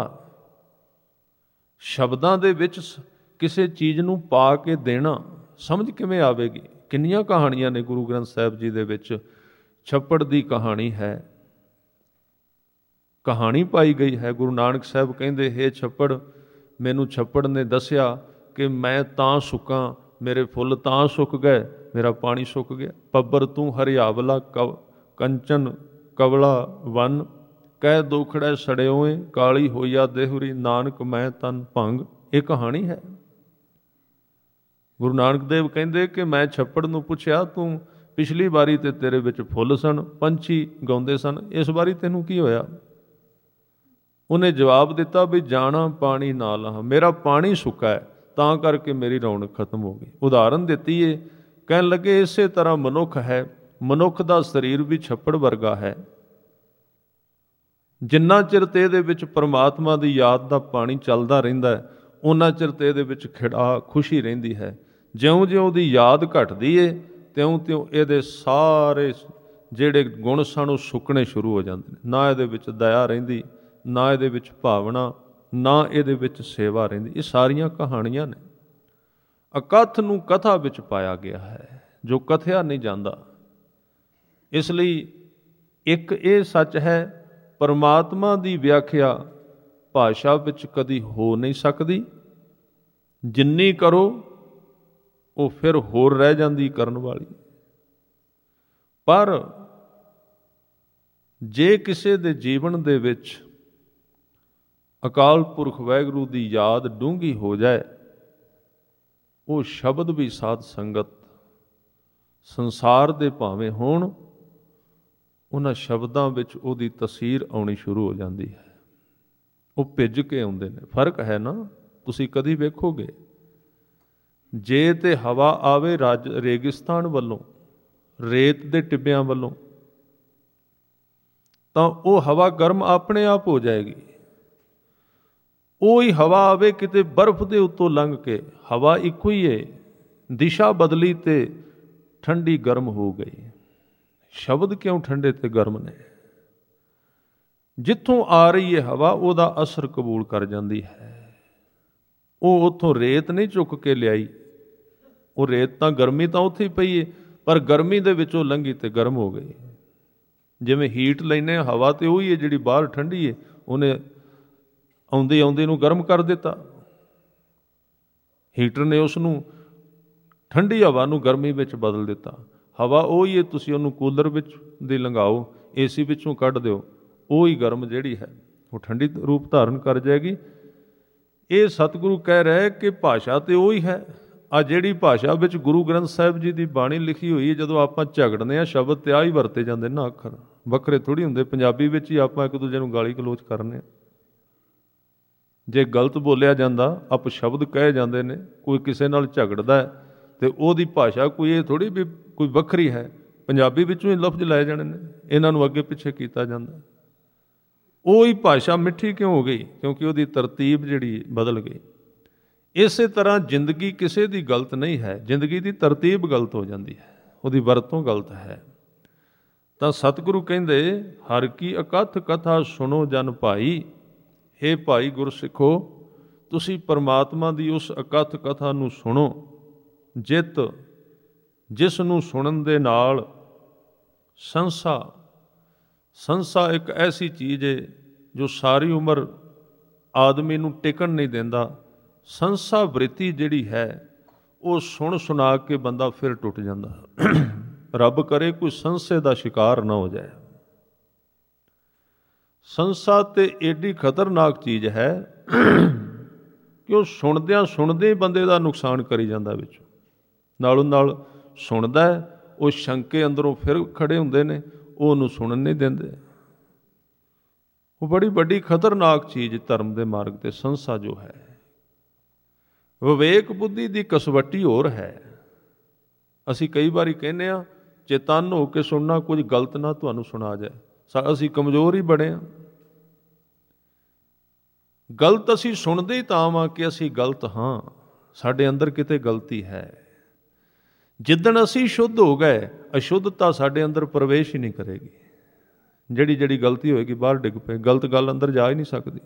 ਸ਼ਬਦਾਂ ਦੇ ਵਿੱਚ ਕਿਸੇ ਚੀਜ਼ ਨੂੰ ਪਾ ਕੇ ਦੇਣਾ ਸਮਝ ਕਿਵੇਂ ਆਵੇਗੀ? ਕਿੰਨੀਆਂ ਕਹਾਣੀਆਂ ਨੇ ਗੁਰੂ ਗ੍ਰੰਥ ਸਾਹਿਬ ਜੀ ਦੇ ਵਿੱਚ। ਛੱਪੜ ਦੀ ਕਹਾਣੀ ਹੈ, ਕਹਾਣੀ ਪਾਈ ਗਈ ਹੈ। ਗੁਰੂ ਨਾਨਕ ਸਾਹਿਬ ਕਹਿੰਦੇ ਹੇ ਛੱਪੜ, ਮੈਨੂੰ ਛੱਪੜ ਨੇ ਦੱਸਿਆ ਕਿ ਮੈਂ ਤਾਂ ਸੁੱਕਾਂ, ਮੇਰੇ ਫੁੱਲ ਤਾਂ ਸੁੱਕ ਗਏ, ਮੇਰਾ ਪਾਣੀ ਸੁੱਕ ਗਿਆ। ਪੱਬਰ ਤੂੰ ਹਰਿਆਵਲਾ ਕਵ ਕੰਚਨ ਕਵਲਾ ਵਨ, ਕਹਿ ਦੋਖੜੈ ਸੜਿਓਏ, ਕਾਲੀ ਹੋਈਆ ਦੇਹੁਰੀ, ਨਾਨਕ ਮੈਂ ਤਨ ਭੰਗ। ਇਹ ਕਹਾਣੀ ਹੈ। ਗੁਰੂ ਨਾਨਕ ਦੇਵ ਕਹਿੰਦੇ ਕਿ ਮੈਂ ਛੱਪੜ ਨੂੰ ਪੁੱਛਿਆ, ਤੂੰ ਪਿਛਲੀ ਵਾਰੀ ਤੇ ਤੇਰੇ ਵਿੱਚ ਫੁੱਲ ਸਨ, ਪੰਛੀ ਗਾਉਂਦੇ ਸਨ, ਇਸ ਵਾਰੀ ਤੈਨੂੰ ਕੀ ਹੋਇਆ? ਉਹਨੇ ਜਵਾਬ ਦਿੱਤਾ ਵੀ ਜਾਣਾ ਪਾਣੀ ਨਾਲ ਹਾਂ, ਮੇਰਾ ਪਾਣੀ ਸੁੱਕਾ ਹੈ ਤਾਂ ਕਰਕੇ ਮੇਰੀ ਰੌਣਕ ਖਤਮ ਹੋ ਗਈ। ਉਦਾਹਰਨ ਦਿੱਤੀ ਏ। ਕਹਿਣ ਲੱਗੇ ਇਸੇ ਤਰ੍ਹਾਂ ਮਨੁੱਖ ਹੈ। ਮਨੁੱਖ ਦਾ ਸਰੀਰ ਵੀ ਛੱਪੜ ਵਰਗਾ ਹੈ। ਜਿੰਨਾ ਚਿਰ ਤੇ ਇਹਦੇ ਵਿੱਚ ਪਰਮਾਤਮਾ ਦੀ ਯਾਦ ਦਾ ਪਾਣੀ ਚੱਲਦਾ ਰਹਿੰਦਾ ਹੈ, ਉਹਨਾਂ ਚਿਰ ਤੇ ਇਹਦੇ ਵਿੱਚ ਖਿੜਾ ਖੁਸ਼ੀ ਰਹਿੰਦੀ ਹੈ। ਜਿਉਂ-ਜਿਉਂ ਉਹਦੀ ਯਾਦ ਘਟਦੀ ਏ, ਤਿਉਂ-ਤਿਉਂ ਇਹਦੇ ਸਾਰੇ ਜਿਹੜੇ ਗੁਣ ਸਨ ਉਹ ਸੁੱਕਣੇ ਸ਼ੁਰੂ ਹੋ ਜਾਂਦੇ ਨੇ। ਨਾ ਇਹਦੇ ਵਿੱਚ ਦਇਆ ਰਹਿੰਦੀ, ਨਾ ਇਹਦੇ ਵਿੱਚ ਭਾਵਨਾ, ਨਾ ਇਹਦੇ ਵਿੱਚ ਸੇਵਾ ਰਹਿੰਦੀ। ਇਹ ਸਾਰੀਆਂ ਕਹਾਣੀਆਂ ਨੇ। ਅਕਥ ਨੂੰ ਕਥਾ ਵਿੱਚ ਪਾਇਆ ਗਿਆ ਹੈ, ਜੋ ਕਥਿਆ ਨਹੀਂ ਜਾਂਦਾ। ਇਸ ਲਈ ਇੱਕ ਇਹ ਸੱਚ ਹੈ, ਪਰਮਾਤਮਾ ਦੀ ਵਿਆਖਿਆ ਭਾਸ਼ਾ ਵਿੱਚ ਕਦੀ ਹੋ ਨਹੀਂ ਸਕਦੀ। ਜਿੰਨੀ ਕਰੋ ਉਹ ਫਿਰ ਹੋਰ ਰਹਿ ਜਾਂਦੀ ਕਰਨ ਵਾਲੀ। ਪਰ ਜੇ ਕਿਸੇ ਦੇ ਜੀਵਨ ਦੇ ਵਿੱਚ ਅਕਾਲ ਪੁਰਖ ਵਾਹਿਗੁਰੂ ਦੀ ਯਾਦ ਡੂੰਘੀ ਹੋ ਜਾਏ, ਉਹ ਸ਼ਬਦ ਵੀ ਸਾਧ ਸੰਗਤ ਸੰਸਾਰ ਦੇ ਭਾਵੇਂ ਹੋਣ, ਉਹਨਾਂ ਸ਼ਬਦਾਂ ਵਿੱਚ ਉਹਦੀ ਤਸੀਰ ਆਉਣੀ ਸ਼ੁਰੂ ਹੋ ਜਾਂਦੀ ਹੈ। ਉਹ ਭਿੱਜ ਕੇ ਆਉਂਦੇ ਨੇ। ਫਰਕ ਹੈ ਨਾ। ਤੁਸੀਂ ਕਦੀ ਵੇਖੋਗੇ, ਜੇ ਤੇ ਹਵਾ ਆਵੇ ਰਾਜ ਰੇਗਿਸਤਾਨ ਵੱਲੋਂ, ਰੇਤ ਦੇ ਟਿੱਬਿਆਂ ਵੱਲੋਂ, ਤਾਂ ਉਹ ਹਵਾ ਗਰਮ ਆਪਣੇ ਆਪ ਹੋ ਜਾਏਗੀ। ਉਹ ਹੀ ਹਵਾ ਆਵੇ ਕਿਤੇ ਬਰਫ਼ ਦੇ ਉੱਤੋਂ ਲੰਘ ਕੇ, ਹਵਾ ਇੱਕੋ ਹੀ ਹੈ, ਦਿਸ਼ਾ ਬਦਲੀ ਤੇ ਠੰਡੀ ਗਰਮ ਹੋ ਗਈ। ਸ਼ਬਦ ਕਿਉਂ ਠੰਡੇ ਤੇ ਗਰਮ ਨੇ? ਜਿੱਥੋਂ ਆ ਰਹੀ ਹੈ ਹਵਾ, ਉਹਦਾ ਅਸਰ ਕਬੂਲ ਕਰ ਜਾਂਦੀ ਹੈ। ਉਹ ਉੱਥੋਂ ਰੇਤ ਨਹੀਂ ਚੁੱਕ ਕੇ ਲਿਆਈ। ਉਹ ਰੇਤ ਤਾਂ ਗਰਮੀ ਤਾਂ ਉੱਥੇ ਹੀ ਪਈ ਹੈ, ਪਰ ਗਰਮੀ ਦੇ ਵਿੱਚੋਂ ਲੰਘੀ ਤੇ ਗਰਮ ਹੋ ਗਈ। ਜਿਵੇਂ ਹੀਟ ਲੈਂਦੇ ਹਵਾ ਤੇ ਉਹੀ ਹੈ ਜਿਹੜੀ ਬਾਹਰ ਠੰਡੀ ਹੈ, ਉਹਨੇ ਆਉਂਦੇ ਆਉਂਦੇ ਨੂੰ ਗਰਮ ਕਰ ਦਿੱਤਾ। ਹੀਟਰ ਨੇ ਉਸ ਨੂੰ ਠੰਡੀ ਹਵਾ ਨੂੰ ਗਰਮੀ ਵਿੱਚ ਬਦਲ ਦਿੱਤਾ। ਹਵਾ ਉਹੀ ਹੈ, ਤੁਸੀਂ ਉਹਨੂੰ ਕੂਲਰ ਵਿੱਚ ਦੀ ਲੰਘਾਓ, ਏਸੀ ਵਿੱਚੋਂ ਕੱਢ ਦਿਓ, ਉਹ ਹੀ ਗਰਮ ਜਿਹੜੀ ਹੈ ਉਹ ਠੰਡੀ ਰੂਪ ਧਾਰਨ ਕਰ ਜਾਏਗੀ। ਇਹ ਸਤਿਗੁਰੂ ਕਹਿ ਰਹੇ ਕਿ ਭਾਸ਼ਾ ਤੇ ਉਹ ਹੀ ਹੈ। ਆ ਜਿਹੜੀ ਭਾਸ਼ਾ ਵਿੱਚ ਗੁਰੂ ਗ੍ਰੰਥ ਸਾਹਿਬ ਜੀ ਦੀ ਬਾਣੀ ਲਿਖੀ ਹੋਈ ਹੈ, ਜਦੋਂ ਆਪਾਂ ਝਗੜਦੇ ਹਾਂ ਸ਼ਬਦ ਤੇ ਆ ਹੀ ਵਰਤੇ ਜਾਂਦੇ ਨਾ, ਅੱਖਰ ਵੱਖਰੇ ਥੋੜ੍ਹੀ ਹੁੰਦੇ। ਪੰਜਾਬੀ ਵਿੱਚ ਹੀ ਆਪਾਂ ਇੱਕ ਦੂਜੇ ਨੂੰ ਗਾਲੀ ਗਲੋਚ ਕਰਨੇ ਹਾਂ। ਜੇ ਗਲਤ ਬੋਲਿਆ ਜਾਂਦਾ ਅਪ ਸ਼ਬਦ ਕਹੇ ਜਾਂਦੇ ਨੇ। ਕੋਈ ਕਿਸੇ ਨਾਲ ਝਗੜਦਾ ਤੇ ਉਹਦੀ ਭਾਸ਼ਾ ਕੋਈ ਇਹ ਥੋੜ੍ਹੀ ਵੀ ਕੋਈ ਵੱਖਰੀ ਹੈ। ਪੰਜਾਬੀ ਵਿੱਚੋਂ ਹੀ ਲਫ਼ਜ਼ ਲਾਏ ਜਾਣੇ ਨੇ, ਇਹਨਾਂ ਨੂੰ ਅੱਗੇ ਪਿੱਛੇ ਕੀਤਾ ਜਾਂਦਾ। ਉਹ ਹੀ ਭਾਸ਼ਾ ਮਿੱਠੀ ਕਿਉਂ ਹੋ ਗਈ? ਕਿਉਂਕਿ ਉਹਦੀ ਤਰਤੀਬ ਜਿਹੜੀ ਬਦਲ ਗਈ। ਇਸੇ ਤਰ੍ਹਾਂ ਜ਼ਿੰਦਗੀ ਕਿਸੇ ਦੀ ਗਲਤ ਨਹੀਂ ਹੈ, ਜ਼ਿੰਦਗੀ ਦੀ ਤਰਤੀਬ ਗਲਤ ਹੋ ਜਾਂਦੀ ਹੈ, ਉਹਦੀ ਵਰਤੋਂ ਗਲਤ ਹੈ। ਤਾਂ ਸਤਿਗੁਰੂ ਕਹਿੰਦੇ ਹਰ ਕੀ ਅਕਥ ਕਥਾ ਸੁਣੋ ਜਨ ਭਾਈ। ਹੇ ਭਾਈ ਗੁਰਸਿੱਖੋ, ਤੁਸੀਂ ਪਰਮਾਤਮਾ ਦੀ ਉਸ ਅਕਥ ਕਥਾ ਨੂੰ ਸੁਣੋ ਜਿਤ ਜਿਸ ਨੂੰ ਸੁਣਨ ਦੇ ਨਾਲ ਸੰਸਾ ਸੰਸਾ ਇੱਕ ਐਸੀ ਚੀਜ਼ ਹੈ ਜੋ ਸਾਰੀ ਉਮਰ ਆਦਮੀ ਨੂੰ ਟਿਕਣ ਨਹੀਂ ਦਿੰਦਾ। ਸੰਸਾ ਬ੍ਰਿਤੀ ਜਿਹੜੀ ਹੈ ਉਹ ਸੁਣ ਸੁਣਾ ਕੇ ਬੰਦਾ ਫਿਰ ਟੁੱਟ ਜਾਂਦਾ। ਰੱਬ ਕਰੇ ਕੋਈ ਸੰਸੇ ਦਾ ਸ਼ਿਕਾਰ ਨਾ ਹੋ ਜਾਏ। ਸੰਸਾ ਤੇ ਏਡੀ ਖਤਰਨਾਕ ਚੀਜ਼ ਹੈ ਕਿ ਉਹ ਸੁਣਦਿਆਂ ਸੁਣਦੇ ਬੰਦੇ ਦਾ ਨੁਕਸਾਨ ਕਰੀ ਜਾਂਦਾ। ਵਿੱਚ ਨਾਲੋਂ ਨਾਲ ਸੁਣਦਾ, ਉਹ ਸ਼ੰਕੇ ਅੰਦਰੋਂ ਫਿਰ ਖੜੇ ਹੁੰਦੇ ਨੇ, ਉਹ ਉਹਨੂੰ ਸੁਣਨ ਨਹੀਂ ਦਿੰਦੇ। ਉਹ ਬੜੀ ਵੱਡੀ ਖਤਰਨਾਕ ਚੀਜ਼ ਧਰਮ ਦੇ ਮਾਰਗ ਤੇ ਸੰਸਾ ਜੋ ਹੈ। ਵਿਵੇਕ ਬੁੱਧੀ ਦੀ ਕਸਵੱਟੀ ਹੋਰ ਹੈ। ਅਸੀਂ ਕਈ ਵਾਰੀ ਕਹਿੰਦੇ ਹਾਂ ਚੇਤੰਨ ਹੋ ਕੇ ਸੁਣਨਾ, ਕੁਝ ਗਲਤ ਨਾ ਤੁਹਾਨੂੰ ਸੁਣਾ ਜਾਏ। ਅਸੀਂ ਕਮਜ਼ੋਰ ਹੀ ਬੜੇ ਹਾਂ। ਗਲਤ ਅਸੀਂ ਸੁਣਦੇ ਹੀ ਤਾਂ ਵਾਂ ਕਿ ਅਸੀਂ ਗਲਤ ਹਾਂ, ਸਾਡੇ ਅੰਦਰ ਕਿਤੇ ਗਲਤੀ ਹੈ। ਜਿੱਦਣ ਅਸੀਂ ਸ਼ੁੱਧ ਹੋ ਗਏ, ਅਸ਼ੁੱਧਤਾ ਸਾਡੇ ਅੰਦਰ ਪ੍ਰਵੇਸ਼ ਹੀ ਨਹੀਂ ਕਰੇਗੀ। ਜਿਹੜੀ ਜਿਹੜੀ ਗਲਤੀ ਹੋਏਗੀ ਬਾਹਰ ਡਿੱਗ ਪਏ। ਗਲਤ ਗੱਲ ਅੰਦਰ ਜਾ ਹੀ ਨਹੀਂ ਸਕਦੀ।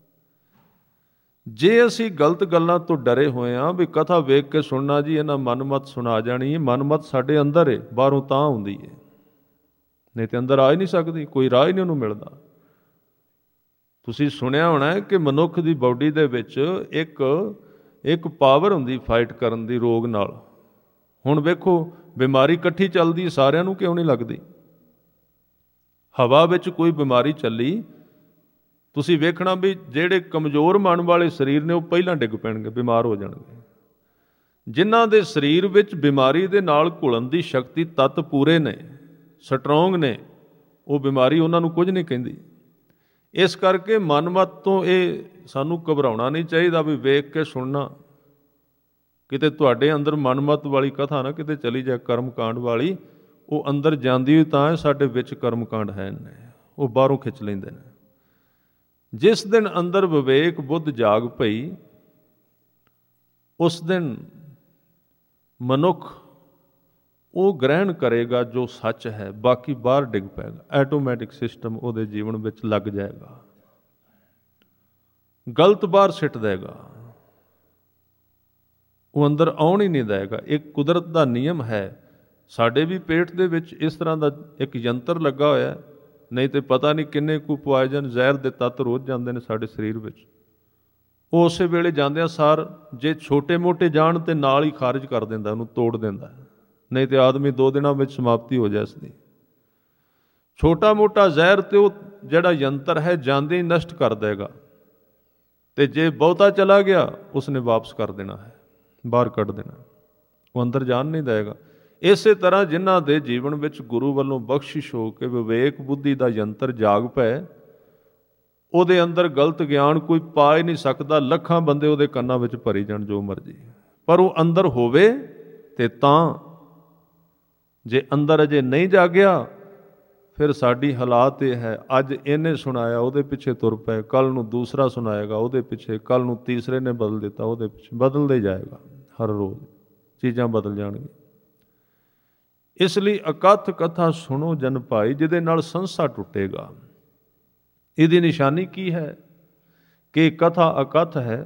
ਜੇ ਅਸੀਂ ਗਲਤ ਗੱਲਾਂ ਤੋਂ ਡਰੇ ਹੋਏ ਹਾਂ ਵੀ ਕਥਾ ਵੇਖ ਕੇ ਸੁਣਨਾ ਜੀ, ਇਹਨਾਂ ਮਨਮਤ ਸੁਣਾ ਜਾਣੀ ਹੈ, ਮਨਮਤ ਸਾਡੇ ਅੰਦਰ ਹੈ, ਬਾਹਰੋਂ ਤਾਂ ਆਉਂਦੀ ਹੈ, ਨਹੀਂ ਤੇ ਅੰਦਰ ਆ ਹੀ ਨਹੀਂ ਸਕਦੀ। ਕੋਈ ਰਾਹ ਹੀ ਨਹੀਂ ਉਹਨੂੰ ਮਿਲਦਾ। ਤੁਸੀਂ ਸੁਣਿਆ ਹੋਣਾ ਕਿ ਮਨੁੱਖ ਦੀ ਬਾਡੀ ਦੇ ਵਿੱਚ ਇੱਕ ਇੱਕ ਪਾਵਰ ਹੁੰਦੀ ਫਾਈਟ ਕਰਨ ਦੀ ਰੋਗ ਨਾਲ। ਹੁਣ ਵੇਖੋ ਬਿਮਾਰੀ ਇਕੱਠੀ ਚੱਲਦੀ, ਸਾਰਿਆਂ ਨੂੰ ਕਿਉਂ ਨਹੀਂ ਲੱਗਦੀ? ਹਵਾ ਵਿੱਚ ਕੋਈ ਬਿਮਾਰੀ ਚੱਲੀ, ਤੁਸੀਂ ਵੇਖਣਾ ਵੀ ਜਿਹੜੇ ਕਮਜ਼ੋਰ ਮਨ ਵਾਲੇ ਸਰੀਰ ਨੇ ਉਹ ਪਹਿਲਾਂ ਡਿੱਗ ਪੈਣਗੇ, ਬਿਮਾਰ ਹੋ ਜਾਣਗੇ। ਜਿਨ੍ਹਾਂ ਦੇ ਸਰੀਰ ਵਿੱਚ ਬਿਮਾਰੀ ਦੇ ਨਾਲ ਘੁਲਣ ਦੀ ਸ਼ਕਤੀ, ਤੱਤ ਪੂਰੇ ਨੇ, ਸਟਰੋਂਗ ਨੇ, ਉਹ ਬਿਮਾਰੀ ਉਹਨਾਂ ਨੂੰ ਕੁਝ ਨਹੀਂ ਕਹਿੰਦੀ। ਇਸ ਕਰਕੇ ਮਨਮਤ ਤੋਂ ਇਹ ਸਾਨੂੰ ਘਬਰਾਉਣਾ ਨਹੀਂ ਚਾਹੀਦਾ ਵੀ ਵੇਖ ਕੇ ਸੁਣਨਾ। ਕਿਤੇ ਤੁਹਾਡੇ ਅੰਦਰ ਮਨਮਤ ਵਾਲੀ ਕਥਾ ਨਾ ਕਿਤੇ ਚਲੀ ਜਾਏ, ਕਰਮ ਕਾਂਡ ਵਾਲੀ। ਉਹ ਅੰਦਰ ਜਾਂਦੀ ਹੋਈ ਤਾਂ ਸਾਡੇ ਵਿੱਚ ਕਰਮ ਕਾਂਡ ਹੈ ਨੇ, ਉਹ ਬਾਹਰੋਂ ਖਿੱਚ ਲੈਂਦੇ ਨੇ। ਜਿਸ ਦਿਨ ਅੰਦਰ ਵਿਵੇਕ ਬੁੱਧ ਜਾਗ ਪਈ, ਉਸ ਦਿਨ ਮਨੁੱਖ ਉਹ ਗ੍ਰਹਿਣ ਕਰੇਗਾ ਜੋ ਸੱਚ ਹੈ, ਬਾਕੀ ਬਾਹਰ ਡਿੱਗ ਪਏਗਾ। ਐਟੋਮੈਟਿਕ ਸਿਸਟਮ ਉਹਦੇ ਜੀਵਨ ਵਿੱਚ ਲੱਗ ਜਾਏਗਾ, ਗਲਤ ਬਾਹਰ ਸਿੱਟ ਦੇਗਾ, ਉਹ ਅੰਦਰ ਆਉਣ ਹੀ ਨਹੀਂ ਦੇਗਾ। ਇੱਕ ਕੁਦਰਤ ਦਾ ਨਿਯਮ ਹੈ। ਸਾਡੇ ਵੀ ਪੇਟ ਦੇ ਵਿੱਚ ਇਸ ਤਰ੍ਹਾਂ ਦਾ ਇੱਕ ਯੰਤਰ ਲੱਗਾ ਹੋਇਆ, ਨਹੀਂ ਤੇ ਪਤਾ ਨਹੀਂ ਕਿੰਨੇ ਕੁ ਪੁਆਇਜ਼ਨ ਜ਼ਹਿਰ ਦੇ ਤੱਤ ਰੋਜ਼ ਜਾਂਦੇ ਨੇ ਸਾਡੇ ਸਰੀਰ ਵਿੱਚ। ਉਹ ਉਸੇ ਵੇਲੇ ਜਾਂਦਿਆਂ ਸਾਰ ਜੇ ਛੋਟੇ ਮੋਟੇ ਜਾਣ ਤੇ ਨਾਲ ਹੀ ਖਾਰਿਜ ਕਰ ਦਿੰਦਾ, ਉਹਨੂੰ ਤੋੜ ਦਿੰਦਾ, ਨਹੀਂ ਤੇ ਆਦਮੀ ਦੋ ਦਿਨਾਂ ਵਿੱਚ ਸਮਾਪਤੀ ਹੋ ਜਾਏ ਇਸਦੀ। ਛੋਟਾ ਮੋਟਾ ਜ਼ਹਿਰ ਤੇ ਉਹ ਜਿਹੜਾ ਯੰਤਰ ਹੈ ਜਾਂਦੇ ਹੀ ਨਸ਼ਟ ਕਰ ਦੇਗਾ, ਤੇ ਜੇ ਬਹੁਤਾ ਚਲਾ ਗਿਆ ਉਸਨੇ ਵਾਪਸ ਕਰ ਦੇਣਾ ਹੈ, ਬਾਹਰ ਕੱਢ ਦੇਣਾ, ਉਹ ਅੰਦਰ ਜਾਣ ਨਹੀਂ ਦੇਗਾ। ਇਸੇ ਤਰ੍ਹਾਂ ਜਿਨ੍ਹਾਂ ਦੇ ਜੀਵਨ ਵਿੱਚ ਗੁਰੂ ਵੱਲੋਂ ਬਖਸ਼ਿਸ਼ ਹੋ ਕੇ ਵਿਵੇਕ ਬੁੱਧੀ ਦਾ ਯੰਤਰ ਜਾਗ ਪਏ, ਉਹਦੇ ਅੰਦਰ ਗਲਤ ਗਿਆਨ ਕੋਈ ਪਾ ਹੀ ਨਹੀਂ ਸਕਦਾ। ਲੱਖਾਂ ਬੰਦੇ ਉਹਦੇ ਕੰਨਾਂ ਵਿੱਚ ਭਰੀ ਜਾਣ ਜੋ ਮਰਜ਼ੀ, ਪਰ ਉਹ ਅੰਦਰ ਹੋਵੇ ਤੇ ਤਾਂ। ਜੇ ਅੰਦਰ ਅਜੇ ਨਹੀਂ ਜਾਗਿਆ, ਫਿਰ ਸਾਡੀ ਹਾਲਾਤ ਇਹ ਹੈ, ਅੱਜ ਇਹਨੇ ਸੁਣਾਇਆ ਉਹਦੇ ਪਿੱਛੇ ਤੁਰ ਪਏ, ਕੱਲ੍ਹ ਨੂੰ ਦੂਸਰਾ ਸੁਣਾਏਗਾ ਉਹਦੇ ਪਿੱਛੇ, ਕੱਲ੍ਹ ਨੂੰ ਤੀਸਰੇ ਨੇ ਬਦਲ ਦਿੱਤਾ ਉਹਦੇ ਪਿੱਛੇ, ਬਦਲਦੇ ਜਾਏਗਾ। ਹਰ ਰੋਜ਼ ਚੀਜ਼ਾਂ ਬਦਲ ਜਾਣਗੀਆਂ। ਇਸ ਲਈ ਅਕਥ ਕਥਾ ਸੁਣੋ ਜਨ ਭਾਈ, ਜਿਹਦੇ ਨਾਲ ਸੰਸਾ ਟੁੱਟੇਗਾ। ਇਹਦੀ ਨਿਸ਼ਾਨੀ ਕੀ ਹੈ ਕਿ ਕਥਾ ਅਕਥ ਹੈ?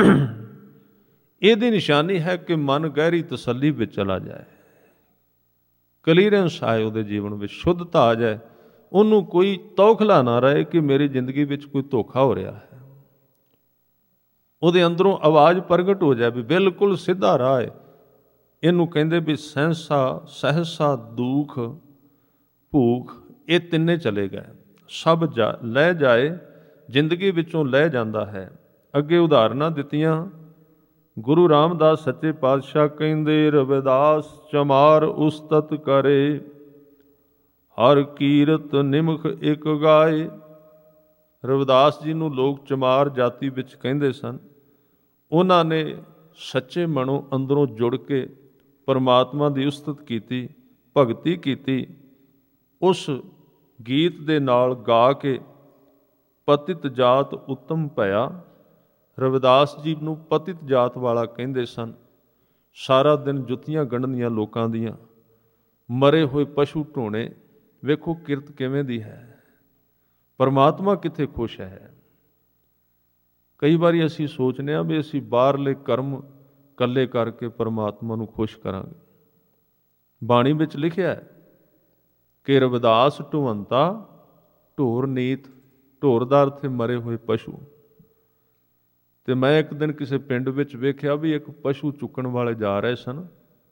ਇਹਦੀ ਨਿਸ਼ਾਨੀ ਹੈ ਕਿ ਮਨ ਗਹਿਰੀ ਤਸੱਲੀ ਵਿੱਚ ਚਲਾ ਜਾਏ, ਕਲੀਅਰੈਂਸ ਆਏ ਉਹਦੇ ਜੀਵਨ ਵਿੱਚ, ਸ਼ੁੱਧਤਾ ਆ ਜਾਏ, ਉਹਨੂੰ ਕੋਈ ਤੌਖਲਾ ਨਾ ਰਹੇ ਕਿ ਮੇਰੀ ਜ਼ਿੰਦਗੀ ਵਿੱਚ ਕੋਈ ਧੋਖਾ ਹੋ ਰਿਹਾ ਹੈ। ਉਹਦੇ ਅੰਦਰੋਂ ਆਵਾਜ਼ ਪ੍ਰਗਟ ਹੋ ਜਾਏ ਵੀ ਬਿਲਕੁਲ ਸਿੱਧਾ ਰਾਹ ਹੈ। ਇਹਨੂੰ ਕਹਿੰਦੇ ਵੀ ਸਹਿਸਾ ਸਹਿਸਾ ਦੁੱਖ ਭੂਖ, ਇਹ ਤਿੰਨੇ ਚਲੇ ਗਏ। ਸਭ ਜਾ ਲੈ ਜਾਏ, ਜ਼ਿੰਦਗੀ ਵਿੱਚੋਂ ਲੈ ਜਾਂਦਾ ਹੈ। ਅੱਗੇ ਉਦਾਹਰਨਾਂ ਦਿੱਤੀਆਂ। ਗੁਰੂ ਰਾਮਦਾਸ ਸੱਚੇ ਪਾਤਸ਼ਾਹ ਕਹਿੰਦੇ, ਰਵਿਦਾਸ ਚਮਾਰ ਉਸਤਤ ਕਰੇ, ਹਰ ਕੀਰਤ ਨਿਮਖ ਇੱਕ ਗਾਏ। ਰਵਿਦਾਸ ਜੀ ਨੂੰ ਲੋਕ ਚਮਾਰ ਜਾਤੀ ਵਿੱਚ ਕਹਿੰਦੇ ਸਨ। ਉਹਨਾਂ ਨੇ ਸੱਚੇ ਮਨੋਂ ਅੰਦਰੋਂ ਜੁੜ ਕੇ ਪਰਮਾਤਮਾ ਦੀ ਉਸਤਤ ਕੀਤੀ, ਭਗਤੀ ਕੀਤੀ। ਉਸ ਗੀਤ ਦੇ ਨਾਲ ਗਾ ਕੇ ਪਤਿਤ ਜਾਤ ਉੱਤਮ ਭਇਆ। ਰਵਿਦਾਸ ਜੀ ਨੂੰ ਪਤਿਤ ਜਾਤ ਵਾਲਾ ਕਹਿੰਦੇ ਸਨ। ਸਾਰਾ ਦਿਨ ਜੁੱਤੀਆਂ ਗੰਢਣੀਆਂ ਲੋਕਾਂ ਦੀਆਂ, ਮਰੇ ਹੋਏ ਪਸ਼ੂ ਢੋਣੇ। ਵੇਖੋ ਕਿਰਤ ਕਿਵੇਂ ਦੀ ਹੈ, ਪਰਮਾਤਮਾ ਕਿੱਥੇ ਖੁਸ਼ ਹੈ। ਕਈ ਵਾਰੀ ਅਸੀਂ ਸੋਚਦੇ ਹਾਂ ਵੀ ਅਸੀਂ ਬਾਹਰਲੇ ਕਰਮ ਇਕੱਲੇ ਕਰਕੇ ਪਰਮਾਤਮਾ ਨੂੰ ਖੁਸ਼ ਕਰਾਂਗੇ। ਬਾਣੀ ਵਿੱਚ ਲਿਖਿਆ ਹੈ ਕਿ ਰਵਿਦਾਸ ਢੁਵੰਤਾ ਢੋਰ ਨੀਤ। ਢੋਰ ਦਾ ਅਰਥ ਹੈ ਮਰੇ ਹੋਏ ਪਸ਼ੂ। ਤੇ ਮੈਂ ਇੱਕ ਦਿਨ ਕਿਸੇ ਪਿੰਡ ਵਿੱਚ ਵੇਖਿਆ ਵੀ ਇੱਕ ਪਸ਼ੂ ਚੁੱਕਣ ਵਾਲੇ ਜਾ ਰਹੇ ਸਨ।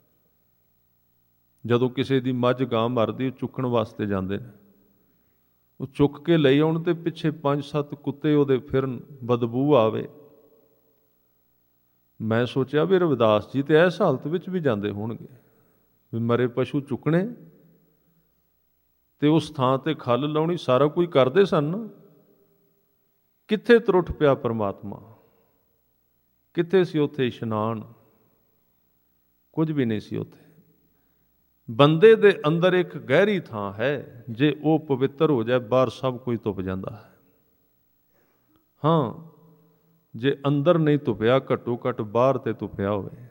ਜਦੋਂ ਕਿਸੇ ਦੀ ਮੱਝ ਗਾਂ ਮਰਦੀ, ਉਹ ਚੁੱਕਣ ਵਾਸਤੇ ਜਾਂਦੇ ਨੇ। ਉਹ ਚੁੱਕ ਕੇ ਲਈ ਆਉਣ ਤੇ ਪਿੱਛੇ ਪੰਜ ਸੱਤ ਕੁੱਤੇ ਉਹਦੇ ਫਿਰਨ, ਬਦਬੂ ਆਵੇ। ਮੈਂ ਸੋਚਿਆ ਵੀ ਰਵਿਦਾਸ ਜੀ ਤੇ ਇਸ ਹਾਲਤ ਵਿੱਚ ਵੀ ਜਾਂਦੇ ਹੋਣਗੇ, ਵੀ ਮਰੇ ਪਸ਼ੂ ਚੁੱਕਣੇ ਤੇ ਉਸ ਥਾਂ ਤੇ ਖੱਲ ਲਾਉਣੀ, ਸਾਰਾ ਕੁਝ ਕਰਦੇ ਸਨ। ਕਿੱਥੇ ਤਰੁੱਠ ਪਿਆ ਪਰਮਾਤਮਾ? ਕਿੱਥੇ ਸੀ ਉੱਥੇ ਇਸ਼ਨਾਨ? ਕੁਝ ਵੀ ਨਹੀਂ ਸੀ ਉੱਥੇ। ਬੰਦੇ ਦੇ ਅੰਦਰ ਇੱਕ ਗਹਿਰੀ ਥਾਂ ਹੈ, ਜੇ ਉਹ ਪਵਿੱਤਰ ਹੋ ਜਾਏ ਬਾਹਰ ਸਭ ਕੁਝ ਧੁੱਪ ਜਾਂਦਾ ਹੈ। ਹਾਂ, ਜੇ ਅੰਦਰ ਨਹੀਂ ਧੁੱਪਿਆ, ਘੱਟੋ ਘੱਟ ਬਾਹਰ ਤੇ ਧੁੱਪਿਆ ਹੋਵੇ।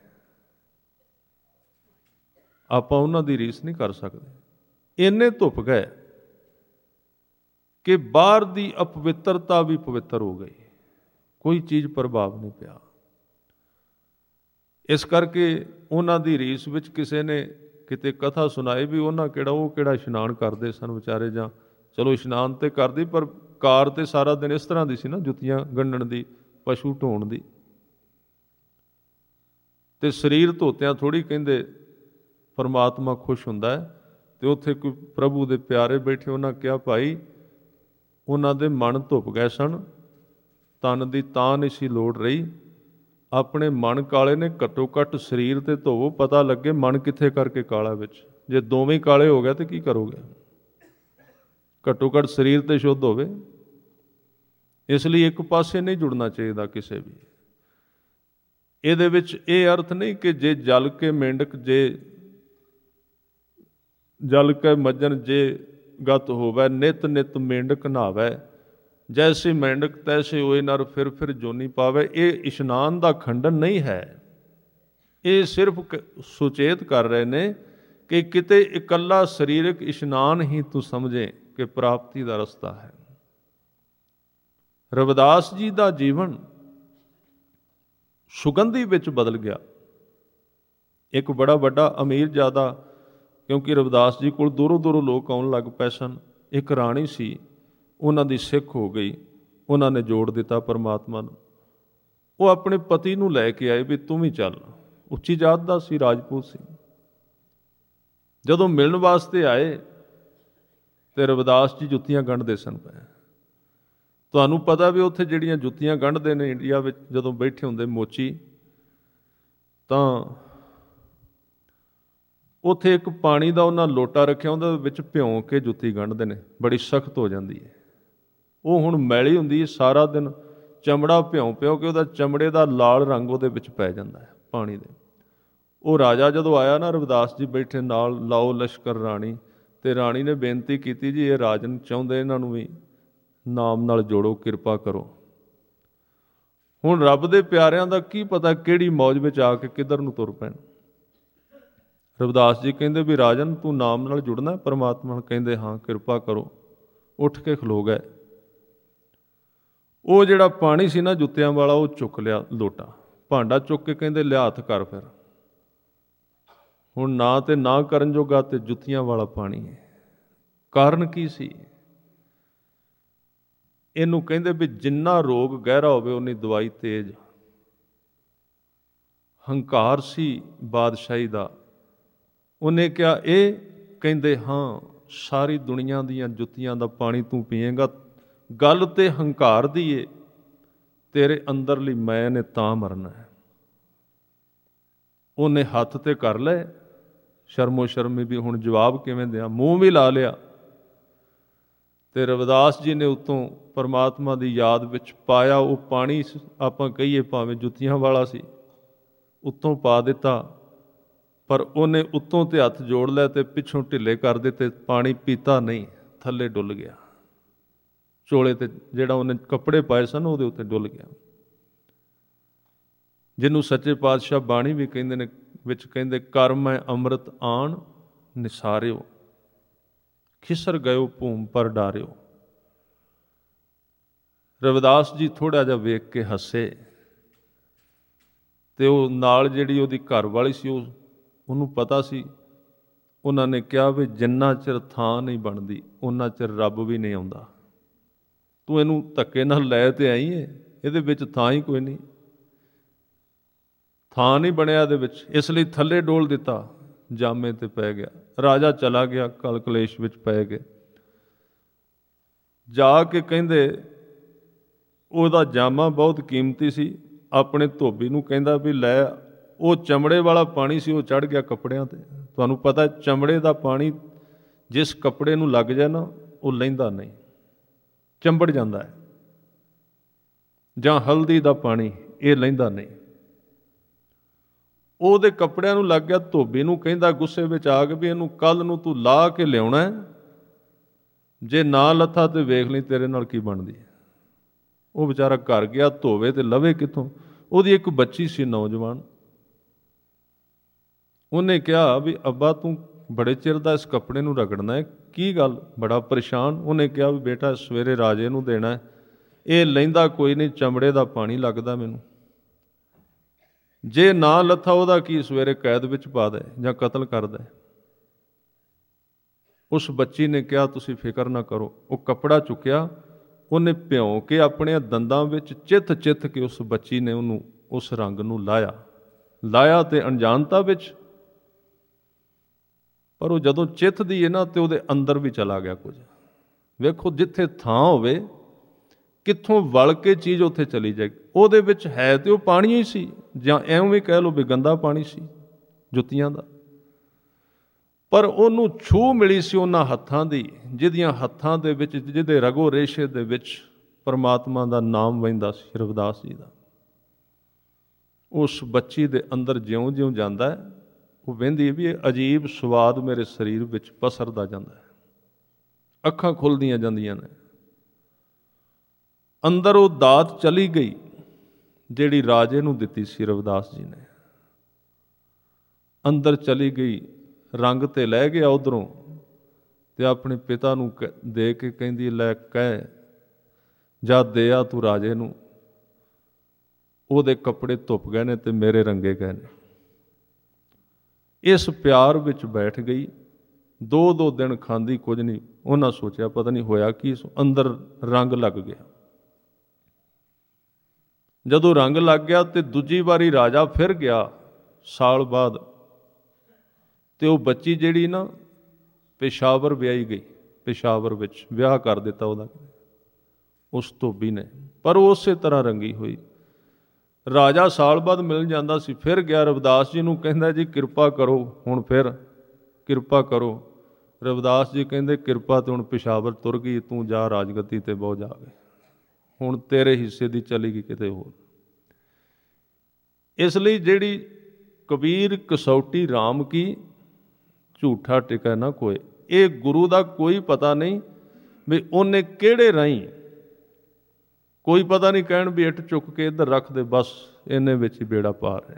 ਆਪਾਂ ਉਹਨਾਂ ਦੀ ਰੀਸ ਨਹੀਂ ਕਰ ਸਕਦੇ। ਇੰਨੇ ਧੁੱਪ ਗਏ ਕਿ ਬਾਹਰ ਦੀ ਅਪਵਿੱਤਰਤਾ ਵੀ ਪਵਿੱਤਰ ਹੋ ਗਈ, ਕੋਈ ਚੀਜ਼ ਪ੍ਰਭਾਵ ਨਹੀਂ ਪਿਆ। ਇਸ ਕਰਕੇ ਉਹਨਾਂ ਦੀ ਰੀਸ ਵਿੱਚ ਕਿਸੇ ਨੇ ਕਿਤੇ ਕਥਾ ਸੁਣਾਈ ਵੀ ਉਹਨਾਂ ਕਿਹੜਾ ਉਹ ਕਿਹੜਾ ਇਸ਼ਨਾਨ ਕਰਦੇ ਸਨ ਵਿਚਾਰੇ, ਜਾਂ ਚਲੋ ਇਸ਼ਨਾਨ ਤੇ ਕਰਦੇ, ਪਰ ਕਾਰ ਤੇ ਸਾਰਾ ਦਿਨ ਇਸ ਤਰ੍ਹਾਂ ਦੀ ਸੀ ਨਾ, ਜੁੱਤੀਆਂ ਗੰਢਣ ਦੀ, ਪਸ਼ੂ ਢੋਣ ਦੀ। ਤੇ ਸਰੀਰ ਧੋਤਿਆਂ ਥੋੜ੍ਹੀ ਕਹਿੰਦੇ ਪਰਮਾਤਮਾ ਖੁਸ਼ ਹੁੰਦਾ ਹੈ। ਤੇ ਉੱਥੇ ਕੋਈ ਪ੍ਰਭੂ ਦੇ ਪਿਆਰੇ ਬੈਠੇ, ਉਹਨਾਂ ਕਿਹਾ ਭਾਈ ਉਹਨਾਂ ਦੇ ਮਨ ਧੁੱਪ ਗਏ ਸਨ, ਤਨ ਦੀ ਤਾਂ ਨਹੀਂ ਸੀ ਲੋੜ ਰਹੀ। ਆਪਣੇ ਮਨ ਕਾਲੇ ਨੇ, ਘੱਟੋ ਘੱਟ ਸਰੀਰ ਤੇ ਧੋਵੋ, ਪਤਾ ਲੱਗੇ ਮਨ ਕਿੱਥੇ ਕਰਕੇ ਕਾਲਾ ਵਿੱਚ। ਜੇ ਦੋਵੇਂ ਕਾਲੇ ਹੋ ਗਏ ਤੇ ਕੀ ਕਰੋਗੇ? ਘੱਟੋ ਘੱਟ ਸਰੀਰ ਤੇ ਸ਼ੁੱਧ ਹੋਵੇ। ਇਸ ਲਈ ਇੱਕ ਪਾਸੇ ਨਹੀਂ ਜੁੜਨਾ ਚਾਹੀਦਾ ਕਿਸੇ ਵੀ। ਇਹਦੇ ਵਿੱਚ ਇਹ ਅਰਥ ਨਹੀਂ ਕਿ ਜੇ ਜਲ ਕੇ ਮੇਂਢਕ, ਜੇ ਜਲ ਕੇ ਮੱਜਨ, ਜੇ ਗਤ ਹੋਵੇ ਨਿਤ ਨਿਤ ਮੇਂਢਕ ਨਹਾਵੇ, ਜੈਸੇ ਮੇਂਢਕ ਤੈਸੇ ਹੋਏ ਨਰ, ਫਿਰ ਫਿਰ ਜੋਨੀ ਪਾਵੇ। ਇਹ ਇਸ਼ਨਾਨ ਦਾ ਖੰਡਨ ਨਹੀਂ ਹੈ। ਇਹ ਸਿਰਫ ਸੁਚੇਤ ਕਰ ਰਹੇ ਨੇ ਕਿ ਕਿਤੇ ਇਕੱਲਾ ਸਰੀਰਕ ਇਸ਼ਨਾਨ ਹੀ ਤੂੰ ਸਮਝੇ ਕਿ ਪ੍ਰਾਪਤੀ ਦਾ ਰਸਤਾ ਹੈ। ਰਵਿਦਾਸ ਜੀ ਦਾ ਜੀਵਨ ਸੁਗੰਧੀ ਵਿੱਚ ਬਦਲ ਗਿਆ। ਇੱਕ ਬੜਾ ਵੱਡਾ ਅਮੀਰ ਜ਼ਿਆਦਾ, ਕਿਉਂਕਿ ਰਵਿਦਾਸ ਜੀ ਕੋਲ ਦੂਰੋਂ ਦੂਰੋਂ ਲੋਕ ਆਉਣ ਲੱਗ ਪਏ ਸਨ। ਇੱਕ ਰਾਣੀ ਸੀ, ਉਹਨਾਂ ਦੀ ਸਿੱਖ ਹੋ ਗਈ। ਉਹਨਾਂ ਨੇ ਜੋੜ ਦਿੱਤਾ ਪਰਮਾਤਮਾ ਨੂੰ। ਉਹ ਆਪਣੇ ਪਤੀ ਨੂੰ ਲੈ ਕੇ ਆਏ ਵੀ ਤੂੰ ਵੀ ਚੱਲ। ਉੱਚੀ ਜਾਤ ਦਾ ਸੀ, ਰਾਜਪੂਤ ਸੀ। ਜਦੋਂ ਮਿਲਣ ਵਾਸਤੇ ਆਏ ਤੇ ਰਵਿਦਾਸ ਜੀ ਜੁੱਤੀਆਂ ਗੰਢਦੇ ਸਨ ਪਏ। ਤੁਹਾਨੂੰ ਪਤਾ ਵੀ ਉੱਥੇ ਜਿਹੜੀਆਂ ਜੁੱਤੀਆਂ ਗੰਢਦੇ ਨੇ ਇੰਡੀਆ ਵਿੱਚ, ਜਦੋਂ ਬੈਠੇ ਹੁੰਦੇ ਮੋਚੀ, ਤਾਂ ਉੱਥੇ ਇੱਕ ਪਾਣੀ ਦਾ ਉਹਨਾਂ ਲੋਟਾ ਰੱਖਿਆ, ਉਹਦੇ ਵਿੱਚ ਭਿਉਂ ਕੇ ਜੁੱਤੀ ਗੰਢਦੇ ਨੇ। ਬੜੀ ਸਖਤ ਹੋ ਜਾਂਦੀ ਹੈ ਉਹ। ਹੁਣ ਮੈਲੀ ਹੁੰਦੀ ਹੈ, ਸਾਰਾ ਦਿਨ ਚਮੜਾ ਭਿਉਂ ਭਿਉਂ ਕੇ ਉਹਦਾ ਚਮੜੇ ਦਾ ਲਾਲ ਰੰਗ ਉਹਦੇ ਵਿੱਚ ਪੈ ਜਾਂਦਾ ਹੈ ਪਾਣੀ ਦੇ। ਉਹ ਰਾਜਾ ਜਦੋਂ ਆਇਆ ਨਾ, ਰਵਿਦਾਸ ਜੀ ਬੈਠੇ ਨਾਲ, ਲਾਓ ਲਸ਼ਕਰ ਰਾਣੀ, ਤੇ ਰਾਣੀ ਨੇ ਬੇਨਤੀ ਕੀਤੀ, ਜੀ ਇਹ ਰਾਜਨ ਚਾਹੁੰਦੇ, ਇਹਨਾਂ ਨੂੰ ਵੀ ਨਾਮ ਨਾਲ ਜੋੜੋ, ਕਿਰਪਾ ਕਰੋ। ਹੁਣ ਰੱਬ ਦੇ ਪਿਆਰਿਆਂ ਦਾ ਕੀ ਪਤਾ ਕਿਹੜੀ ਮੌਜ ਵਿੱਚ ਆ ਕੇ ਕਿੱਧਰ ਨੂੰ ਤੁਰ ਪੈਣ। ਰਵਿਦਾਸ ਜੀ ਕਹਿੰਦੇ ਵੀ ਰਾਜਨ ਤੂੰ ਨਾਮ ਨਾਲ ਜੁੜਨਾ ਪਰਮਾਤਮਾ ਨਾਲ। ਕਹਿੰਦੇ ਹਾਂ, ਕਿਰਪਾ ਕਰੋ। ਉੱਠ ਕੇ ਖਲੋ ਗਏ। ਉਹ ਜਿਹੜਾ ਪਾਣੀ ਸੀ ਨਾ ਜੁੱਤਿਆਂ ਵਾਲਾ, ਉਹ ਚੁੱਕ ਲਿਆ ਲੋਟਾ, ਭਾਂਡਾ ਚੁੱਕ ਕੇ ਕਹਿੰਦੇ ਲਿਆ ਹੱਥ ਕਰ। ਫਿਰ ਹੁਣ ਨਾ ਤੇ ਨਾ ਕਰਨ ਜੋਗਾ ਤੇ ਜੁੱਤੀਆਂ ਵਾਲਾ ਪਾਣੀ ਹੈ। ਕਾਰਨ ਕੀ ਸੀ? ਇਹਨੂੰ ਕਹਿੰਦੇ ਵੀ ਜਿੰਨਾ ਰੋਗ ਗਹਿਰਾ ਹੋਵੇ ਉਨੀ ਦਵਾਈ ਤੇਜ਼। ਹੰਕਾਰ ਸੀ ਬਾਦਸ਼ਾਹੀ ਦਾ। ਉਹਨੇ ਕਿਹਾ ਇਹ? ਕਹਿੰਦੇ ਹਾਂ, ਸਾਰੀ ਦੁਨੀਆ ਦੀਆਂ ਜੁੱਤੀਆਂ ਦਾ ਪਾਣੀ ਤੂੰ ਪੀਏਂਗਾ। ਗੱਲ ਤੇ ਹੰਕਾਰ ਦੀ ਏ, ਤੇਰੇ ਅੰਦਰਲੀ ਮੈਂ ਨੇ ਤਾਂ ਮਰਨਾ ਹੈ। ਉਹਨੇ ਹੱਥ ਤੇ ਕਰ ਲਏ, ਸ਼ਰਮੋ ਸ਼ਰਮੀ ਵੀ ਹੁਣ ਜਵਾਬ ਕਿਵੇਂ ਦਿਆਂ, ਮੂੰਹ ਵੀ ਲਾ ਲਿਆ। ਤੇ ਰਵਿਦਾਸ ਜੀ ਨੇ ਉੱਤੋਂ ਪਰਮਾਤਮਾ ਦੀ ਯਾਦ ਵਿੱਚ ਪਾਇਆ ਉਹ ਪਾਣੀ, ਆਪਾਂ ਕਹੀਏ ਭਾਵੇਂ ਜੁੱਤੀਆਂ ਵਾਲਾ ਸੀ, ਉੱਤੋਂ ਪਾ ਦਿੱਤਾ। ਪਰ ਉਹਨੇ ਉੱਤੋਂ ਤੇ ਹੱਥ ਜੋੜ ਲਿਆ ਤੇ ਪਿੱਛੋਂ ਢਿੱਲੇ ਕਰ ਦਿੱਤੇ, ਪਾਣੀ ਪੀਤਾ ਨਹੀਂ, ਥੱਲੇ ਡੁੱਲ ਗਿਆ। ਚੋਲੇ ਤੇ ਜਿਹੜਾ ਉਹਨੇ ਕੱਪੜੇ ਪਾਏ ਸਨ ਉਹਦੇ ਉੱਤੇ ਡੁੱਲ ਗਿਆ। ਜਿਹਨੂੰ ਸੱਚੇ ਪਾਤਸ਼ਾਹ ਬਾਣੀ ਵੀ ਕਹਿੰਦੇ ਨੇ, ਵਿੱਚ ਕਹਿੰਦੇ ਕਰ ਮੈਂ ਅੰਮ੍ਰਿਤ ਆਣ ਨਿਸਾਰਿਓ, ਖਿਸਰ ਗਇਓ ਭੂਮ ਪਰ ਡਾਰਿਓ। ਰਵਿਦਾਸ ਜੀ ਥੋੜ੍ਹਾ ਜਿਹਾ ਵੇਖ ਕੇ ਹੱਸੇ ਤੇ ਉਹ ਨਾਲ ਜਿਹੜੀ ਉਹਦੀ ਘਰ ਵਾਲੀ ਸੀ, ਉਹ ਉਹਨੂੰ ਪਤਾ ਸੀ। ਉਹਨਾਂ ਨੇ ਕਿਹਾ ਵੀ ਜਿੰਨਾ ਚਿਰ ਥਾਂ ਨਹੀਂ ਬਣਦੀ ਉਹਨਾਂ ਚਿਰ ਰੱਬ ਵੀ ਨਹੀਂ ਆਉਂਦਾ। ਤੂੰ ਇਹਨੂੰ ਧੱਕੇ ਨਾਲ ਲੈ ਤੇ ਆਈ ਏ, ਇਹਦੇ ਵਿੱਚ ਥਾਂ ਹੀ ਕੋਈ ਨਹੀਂ, ਥਾਂ ਨਹੀਂ ਬਣਿਆ ਇਹਦੇ ਵਿੱਚ, ਇਸ ਲਈ ਥੱਲੇ ਡੋਲ ਦਿੱਤਾ, ਜਾਮੇ ਤੇ ਪੈ ਗਿਆ। ਰਾਜਾ ਚਲਾ ਗਿਆ, ਕਲ ਕਲੇਸ਼ ਵਿੱਚ ਪੈ ਗਏ। ਜਾ ਕੇ ਕਹਿੰਦੇ ਉਹਦਾ ਜਾਮਾ ਬਹੁਤ ਕੀਮਤੀ ਸੀ, ਆਪਣੇ ਧੋਬੀ ਨੂੰ ਕਹਿੰਦਾ ਵੀ ਲੈ, ਉਹ ਚਮੜੇ ਵਾਲਾ ਪਾਣੀ ਸੀ, ਉਹ ਚੜ੍ਹ ਗਿਆ ਕੱਪੜਿਆਂ ਤੇ। ਤੁਹਾਨੂੰ ਪਤਾ ਚਮੜੇ ਦਾ ਪਾਣੀ ਜਿਸ ਕੱਪੜੇ ਨੂੰ ਲੱਗ ਜਾਏ ਨਾ, ਉਹ ਲਹਿੰਦਾ ਨਹੀਂ, ਚੰਬੜ ਜਾਂਦਾ ਹੈ। ਜਾਂ ਹਲਦੀ ਦਾ ਪਾਣੀ, ਇਹ ਲਹਿੰਦਾ ਨਹੀਂ। ਉਹਦੇ ਕੱਪੜਿਆਂ ਨੂੰ ਲੱਗ ਗਿਆ। ਧੋਬੀ ਨੂੰ ਕਹਿੰਦਾ ਗੁੱਸੇ ਵਿੱਚ ਆ ਕੇ ਵੀ ਇਹਨੂੰ ਕੱਲ੍ਹ ਨੂੰ ਤੂੰ ਲਾਹ ਕੇ ਲਿਆਉਣਾ, ਜੇ ਨਾ ਲੱਥਾ ਤੇ ਵੇਖ ਲਈ ਤੇਰੇ ਨਾਲ ਕੀ ਬਣਦੀ ਹੈ। ਉਹ ਵਿਚਾਰਾ ਘਰ ਗਿਆ, ਧੋਵੇ ਤੇ ਲਵੇ ਕਿੱਥੋਂ। ਉਹਦੀ ਇੱਕ ਬੱਚੀ ਸੀ ਨੌਜਵਾਨ, ਉਹਨੇ ਕਿਹਾ ਵੀ ਅੱਬਾ ਤੂੰ ਬੜੇ ਚਿਰ ਦਾ ਇਸ ਕੱਪੜੇ ਨੂੰ ਰਗੜਨਾ ਹੈ, ਕੀ ਗੱਲ, ਬੜਾ ਪਰੇਸ਼ਾਨ। ਉਹਨੇ ਕਿਹਾ ਵੀ ਬੇਟਾ ਸਵੇਰੇ ਰਾਜੇ ਨੂੰ ਦੇਣਾ, ਇਹ ਲਹਿੰਦਾ ਕੋਈ ਨਹੀਂ, ਚਮੜੇ ਦਾ ਪਾਣੀ ਲੱਗਦਾ ਮੈਨੂੰ, ਜੇ ਨਾ ਲੱਥਾ ਉਹਦਾ ਕੀ, ਸਵੇਰੇ ਕੈਦ ਵਿੱਚ ਪਾ ਦੇ ਜਾਂ ਕਤਲ ਕਰ ਦੇ। ਉਸ ਬੱਚੀ ਨੇ ਕਿਹਾ ਤੁਸੀਂ ਫਿਕਰ ਨਾ ਕਰੋ। ਉਹ ਕੱਪੜਾ ਚੁੱਕਿਆ, ਉਹਨੇ ਭਿਉਂ ਕੇ ਆਪਣੇ ਦੰਦਾਂ ਵਿੱਚ ਚਿੱਥ ਚਿੱਥ ਕੇ ਉਸ ਬੱਚੀ ਨੇ ਉਹਨੂੰ ਉਸ ਰੰਗ ਨੂੰ ਲਾਇਆ ਲਾਇਆ ਤੇ ਅਣਜਾਣਤਾ ਵਿੱਚ। ਪਰ ਉਹ ਜਦੋਂ ਚਿੱਥਦੀ ਹੈ ਨਾ, ਤੇ ਉਹਦੇ ਅੰਦਰ ਵੀ ਚਲਾ ਗਿਆ ਕੁਝ। ਵੇਖੋ ਜਿੱਥੇ ਥਾਂ ਹੋਵੇ, ਕਿੱਥੋਂ ਵਲ ਕੇ ਚੀਜ਼ ਉੱਥੇ ਚਲੀ ਜਾਏ। ਉਹਦੇ ਵਿੱਚ ਹੈ ਤੇ ਉਹ ਪਾਣੀ ਹੀ ਸੀ, ਜਾਂ ਐਵੇਂ ਵੀ ਕਹਿ ਲਓ ਵੀ ਗੰਦਾ ਪਾਣੀ ਸੀ ਜੁੱਤੀਆਂ ਦਾ। ਪਰ ਉਹਨੂੰ ਛੂਹ ਮਿਲੀ ਸੀ ਉਹਨਾਂ ਹੱਥਾਂ ਦੀ, ਜਿਹਦੀਆਂ ਹੱਥਾਂ ਦੇ ਵਿੱਚ, ਜਿਹਦੇ ਰਗੋ ਰੇਸ਼ੇ ਦੇ ਵਿੱਚ ਪਰਮਾਤਮਾ ਦਾ ਨਾਮ ਵਹਿੰਦਾ ਸੀ, ਰਵਿਦਾਸ ਜੀ ਦਾ। ਉਸ ਬੱਚੀ ਦੇ ਅੰਦਰ ਜਿਉਂ ਜਿਉਂ ਜਾਂਦਾ ਹੈ, ਉਹ ਵਹਿੰਦੀ ਵੀ ਇਹ ਅਜੀਬ ਸਵਾਦ ਮੇਰੇ ਸਰੀਰ ਵਿੱਚ ਪਸਰਦਾ ਜਾਂਦਾ ਹੈ। ਅੱਖਾਂ ਖੁੱਲ੍ਹਦੀਆਂ ਜਾਂਦੀਆਂ ਨੇ, ਅੰਦਰ ਉਹ ਦਾਤ ਚਲੀ ਗਈ ਜਿਹੜੀ ਰਾਜੇ ਨੂੰ ਦਿੱਤੀ ਸੀ ਰਵਿਦਾਸ ਜੀ ਨੇ, ਅੰਦਰ ਚਲੀ ਗਈ। ਰੰਗ ਤੇ ਲੈ ਗਿਆ ਉੱਧਰੋਂ, ਤੇ ਆਪਣੇ ਪਿਤਾ ਨੂੰ ਦੇ ਕੇ ਕਹਿੰਦੀ ਲੈ ਕਹਿ ਜਾ ਦੇ ਆ ਤੂੰ ਰਾਜੇ ਨੂੰ, ਉਹਦੇ ਕੱਪੜੇ ਧੁੱਪ ਗਏ ਨੇ ਤੇ ਮੇਰੇ ਰੰਗੇ ਗਏ ਨੇ। ਇਸ ਪਿਆਰ ਵਿੱਚ ਬੈਠ ਗਈ। ਦੋ ਦੋ ਦਿਨ ਖਾਂਦੀ ਕੁਝ ਨਹੀਂ। ਉਹਨਾਂ ਸੋਚਿਆ ਪਤਾ ਨਹੀਂ ਹੋਇਆ ਕੀ, ਅੰਦਰ ਰੰਗ ਲੱਗ ਗਿਆ। ਜਦੋਂ ਰੰਗ ਲੱਗ ਗਿਆ ਤੇ ਦੂਜੀ ਵਾਰੀ ਰਾਜਾ ਫਿਰ ਗਿਆ ਸਾਲ ਬਾਅਦ, ਤੇ ਉਹ ਬੱਚੀ ਜਿਹੜੀ ਨਾ ਪੇਸ਼ਾਵਰ ਵਿਆਹੀ ਗਈ, ਪੇਸ਼ਾਵਰ ਵਿੱਚ ਵਿਆਹ ਕਰ ਦਿੱਤਾ ਉਹਦਾ ਉਸ ਧੋਬੀ ਨੇ। ਪਰ ਉਹ ਉਸੇ ਤਰ੍ਹਾਂ ਰੰਗੀ ਹੋਈ। ਰਾਜਾ ਸਾਲ ਬਾਅਦ ਮਿਲ ਜਾਂਦਾ ਸੀ, ਫਿਰ ਗਿਆ ਰਵਿਦਾਸ ਜੀ ਨੂੰ, ਕਹਿੰਦਾ ਜੀ ਕਿਰਪਾ ਕਰੋ ਹੁਣ, ਫਿਰ ਕਿਰਪਾ ਕਰੋ। ਰਵਿਦਾਸ ਜੀ ਕਹਿੰਦੇ ਕਿਰਪਾ ਤੇ ਹੁਣ ਪੇਸ਼ਾਵਰ ਤੁਰ ਗਈ, ਤੂੰ ਜਾ ਰਾਜਗੱਦੀ ਤੇ ਬਹੁ ਜਾ ਕੇ, ਹੁਣ ਤੇਰੇ ਹਿੱਸੇ ਦੀ ਚਲੀ ਗਈ ਕਿਤੇ ਹੋਰ। ਇਸ ਲਈ ਜਿਹੜੀ ਕਬੀਰ ਕਸੌਟੀ ਰਾਮ ਕੀ, ਝੂਠਾ ਟਿਕੈ ਨਾ ਕੋਏ। ਇਹ ਗੁਰੂ ਦਾ ਕੋਈ ਪਤਾ ਨਹੀਂ ਵੀ ਉਹਨੇ ਕਿਹੜੇ ਰਾਹੀਂ, ਕੋਈ ਪਤਾ ਨਹੀਂ ਕਹਿਣ ਵੀ ਇੱਟ ਚੁੱਕ ਕੇ ਇੱਧਰ ਰੱਖ ਦੇ, ਬਸ ਇਹਨੇ ਵਿੱਚ ਹੀ ਬੇੜਾ ਪਾਰ ਹੈ।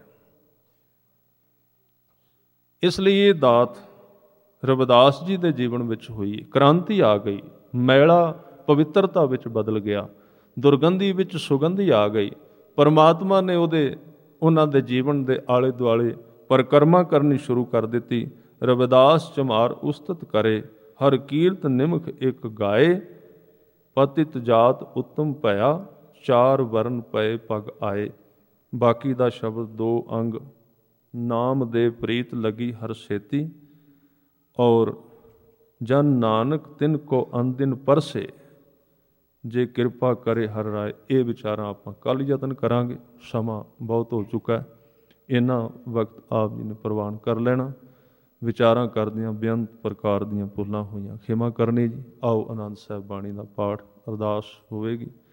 ਇਸ ਲਈ ਇਹ ਦਾਤ ਰਵਿਦਾਸ ਜੀ ਦੇ ਜੀਵਨ ਵਿੱਚ ਹੋਈ, ਕ੍ਰਾਂਤੀ ਆ ਗਈ। ਮੈਲਾ ਪਵਿੱਤਰਤਾ ਵਿੱਚ ਬਦਲ ਗਿਆ, ਦੁਰਗੰਧੀ ਵਿੱਚ ਸੁਗੰਧੀ ਆ ਗਈ। ਪਰਮਾਤਮਾ ਨੇ ਉਹਦੇ ਉਹਨਾਂ ਦੇ ਜੀਵਨ ਦੇ ਆਲੇ ਦੁਆਲੇ ਪਰਿਕਰਮਾ ਕਰਨੀ ਸ਼ੁਰੂ ਕਰ ਦਿੱਤੀ। ਰਵਿਦਾਸ ਚਮਾਰ ਉਸਤਤ ਕਰੇ, ਹਰ ਕੀਰਤ ਨਿਮਖ ਇੱਕ ਗਾਏ, ਪਤਿਤ ਜਾਤ ਉੱਤਮ ਭਇਆ, ਚਾਰ ਵਰਨ ਪਏ ਪਗ ਆਏ। ਬਾਕੀ ਦਾ ਸ਼ਬਦ ਦੋ ਅੰਗ, ਨਾਮ ਦੇ ਪ੍ਰੀਤ ਲੱਗੀ ਹਰ ਛੇਤੀ, ਔਰ ਜਨ ਨਾਨਕ ਤਿਨ ਕੋ ਅਨਦਿਨ ਪਰਸੇ, ਜੇ ਕਿਰਪਾ ਕਰੇ ਹਰ ਰਾਏ। ਇਹ ਵਿਚਾਰਾਂ ਆਪਾਂ ਕੱਲ੍ਹ ਯਤਨ ਕਰਾਂਗੇ। ਸਮਾਂ ਬਹੁਤ ਹੋ ਚੁੱਕਾ, ਇਹਨਾਂ ਵਕਤ ਆਪ ਜੀ ਨੇ ਪ੍ਰਵਾਨ ਕਰ ਲੈਣਾ। ਵਿਚਾਰਾਂ ਕਰਦਿਆਂ ਬੇਅੰਤ ਪ੍ਰਕਾਰ ਦੀਆਂ ਭੁੱਲਾਂ ਹੋਈਆਂ ਖਿਮਾ ਕਰਨੀ ਜੀ। ਆਓ ਆਨੰਦ ਸਾਹਿਬ ਬਾਣੀ ਦਾ ਪਾਠ ਅਰਦਾਸ ਹੋਵੇਗੀ।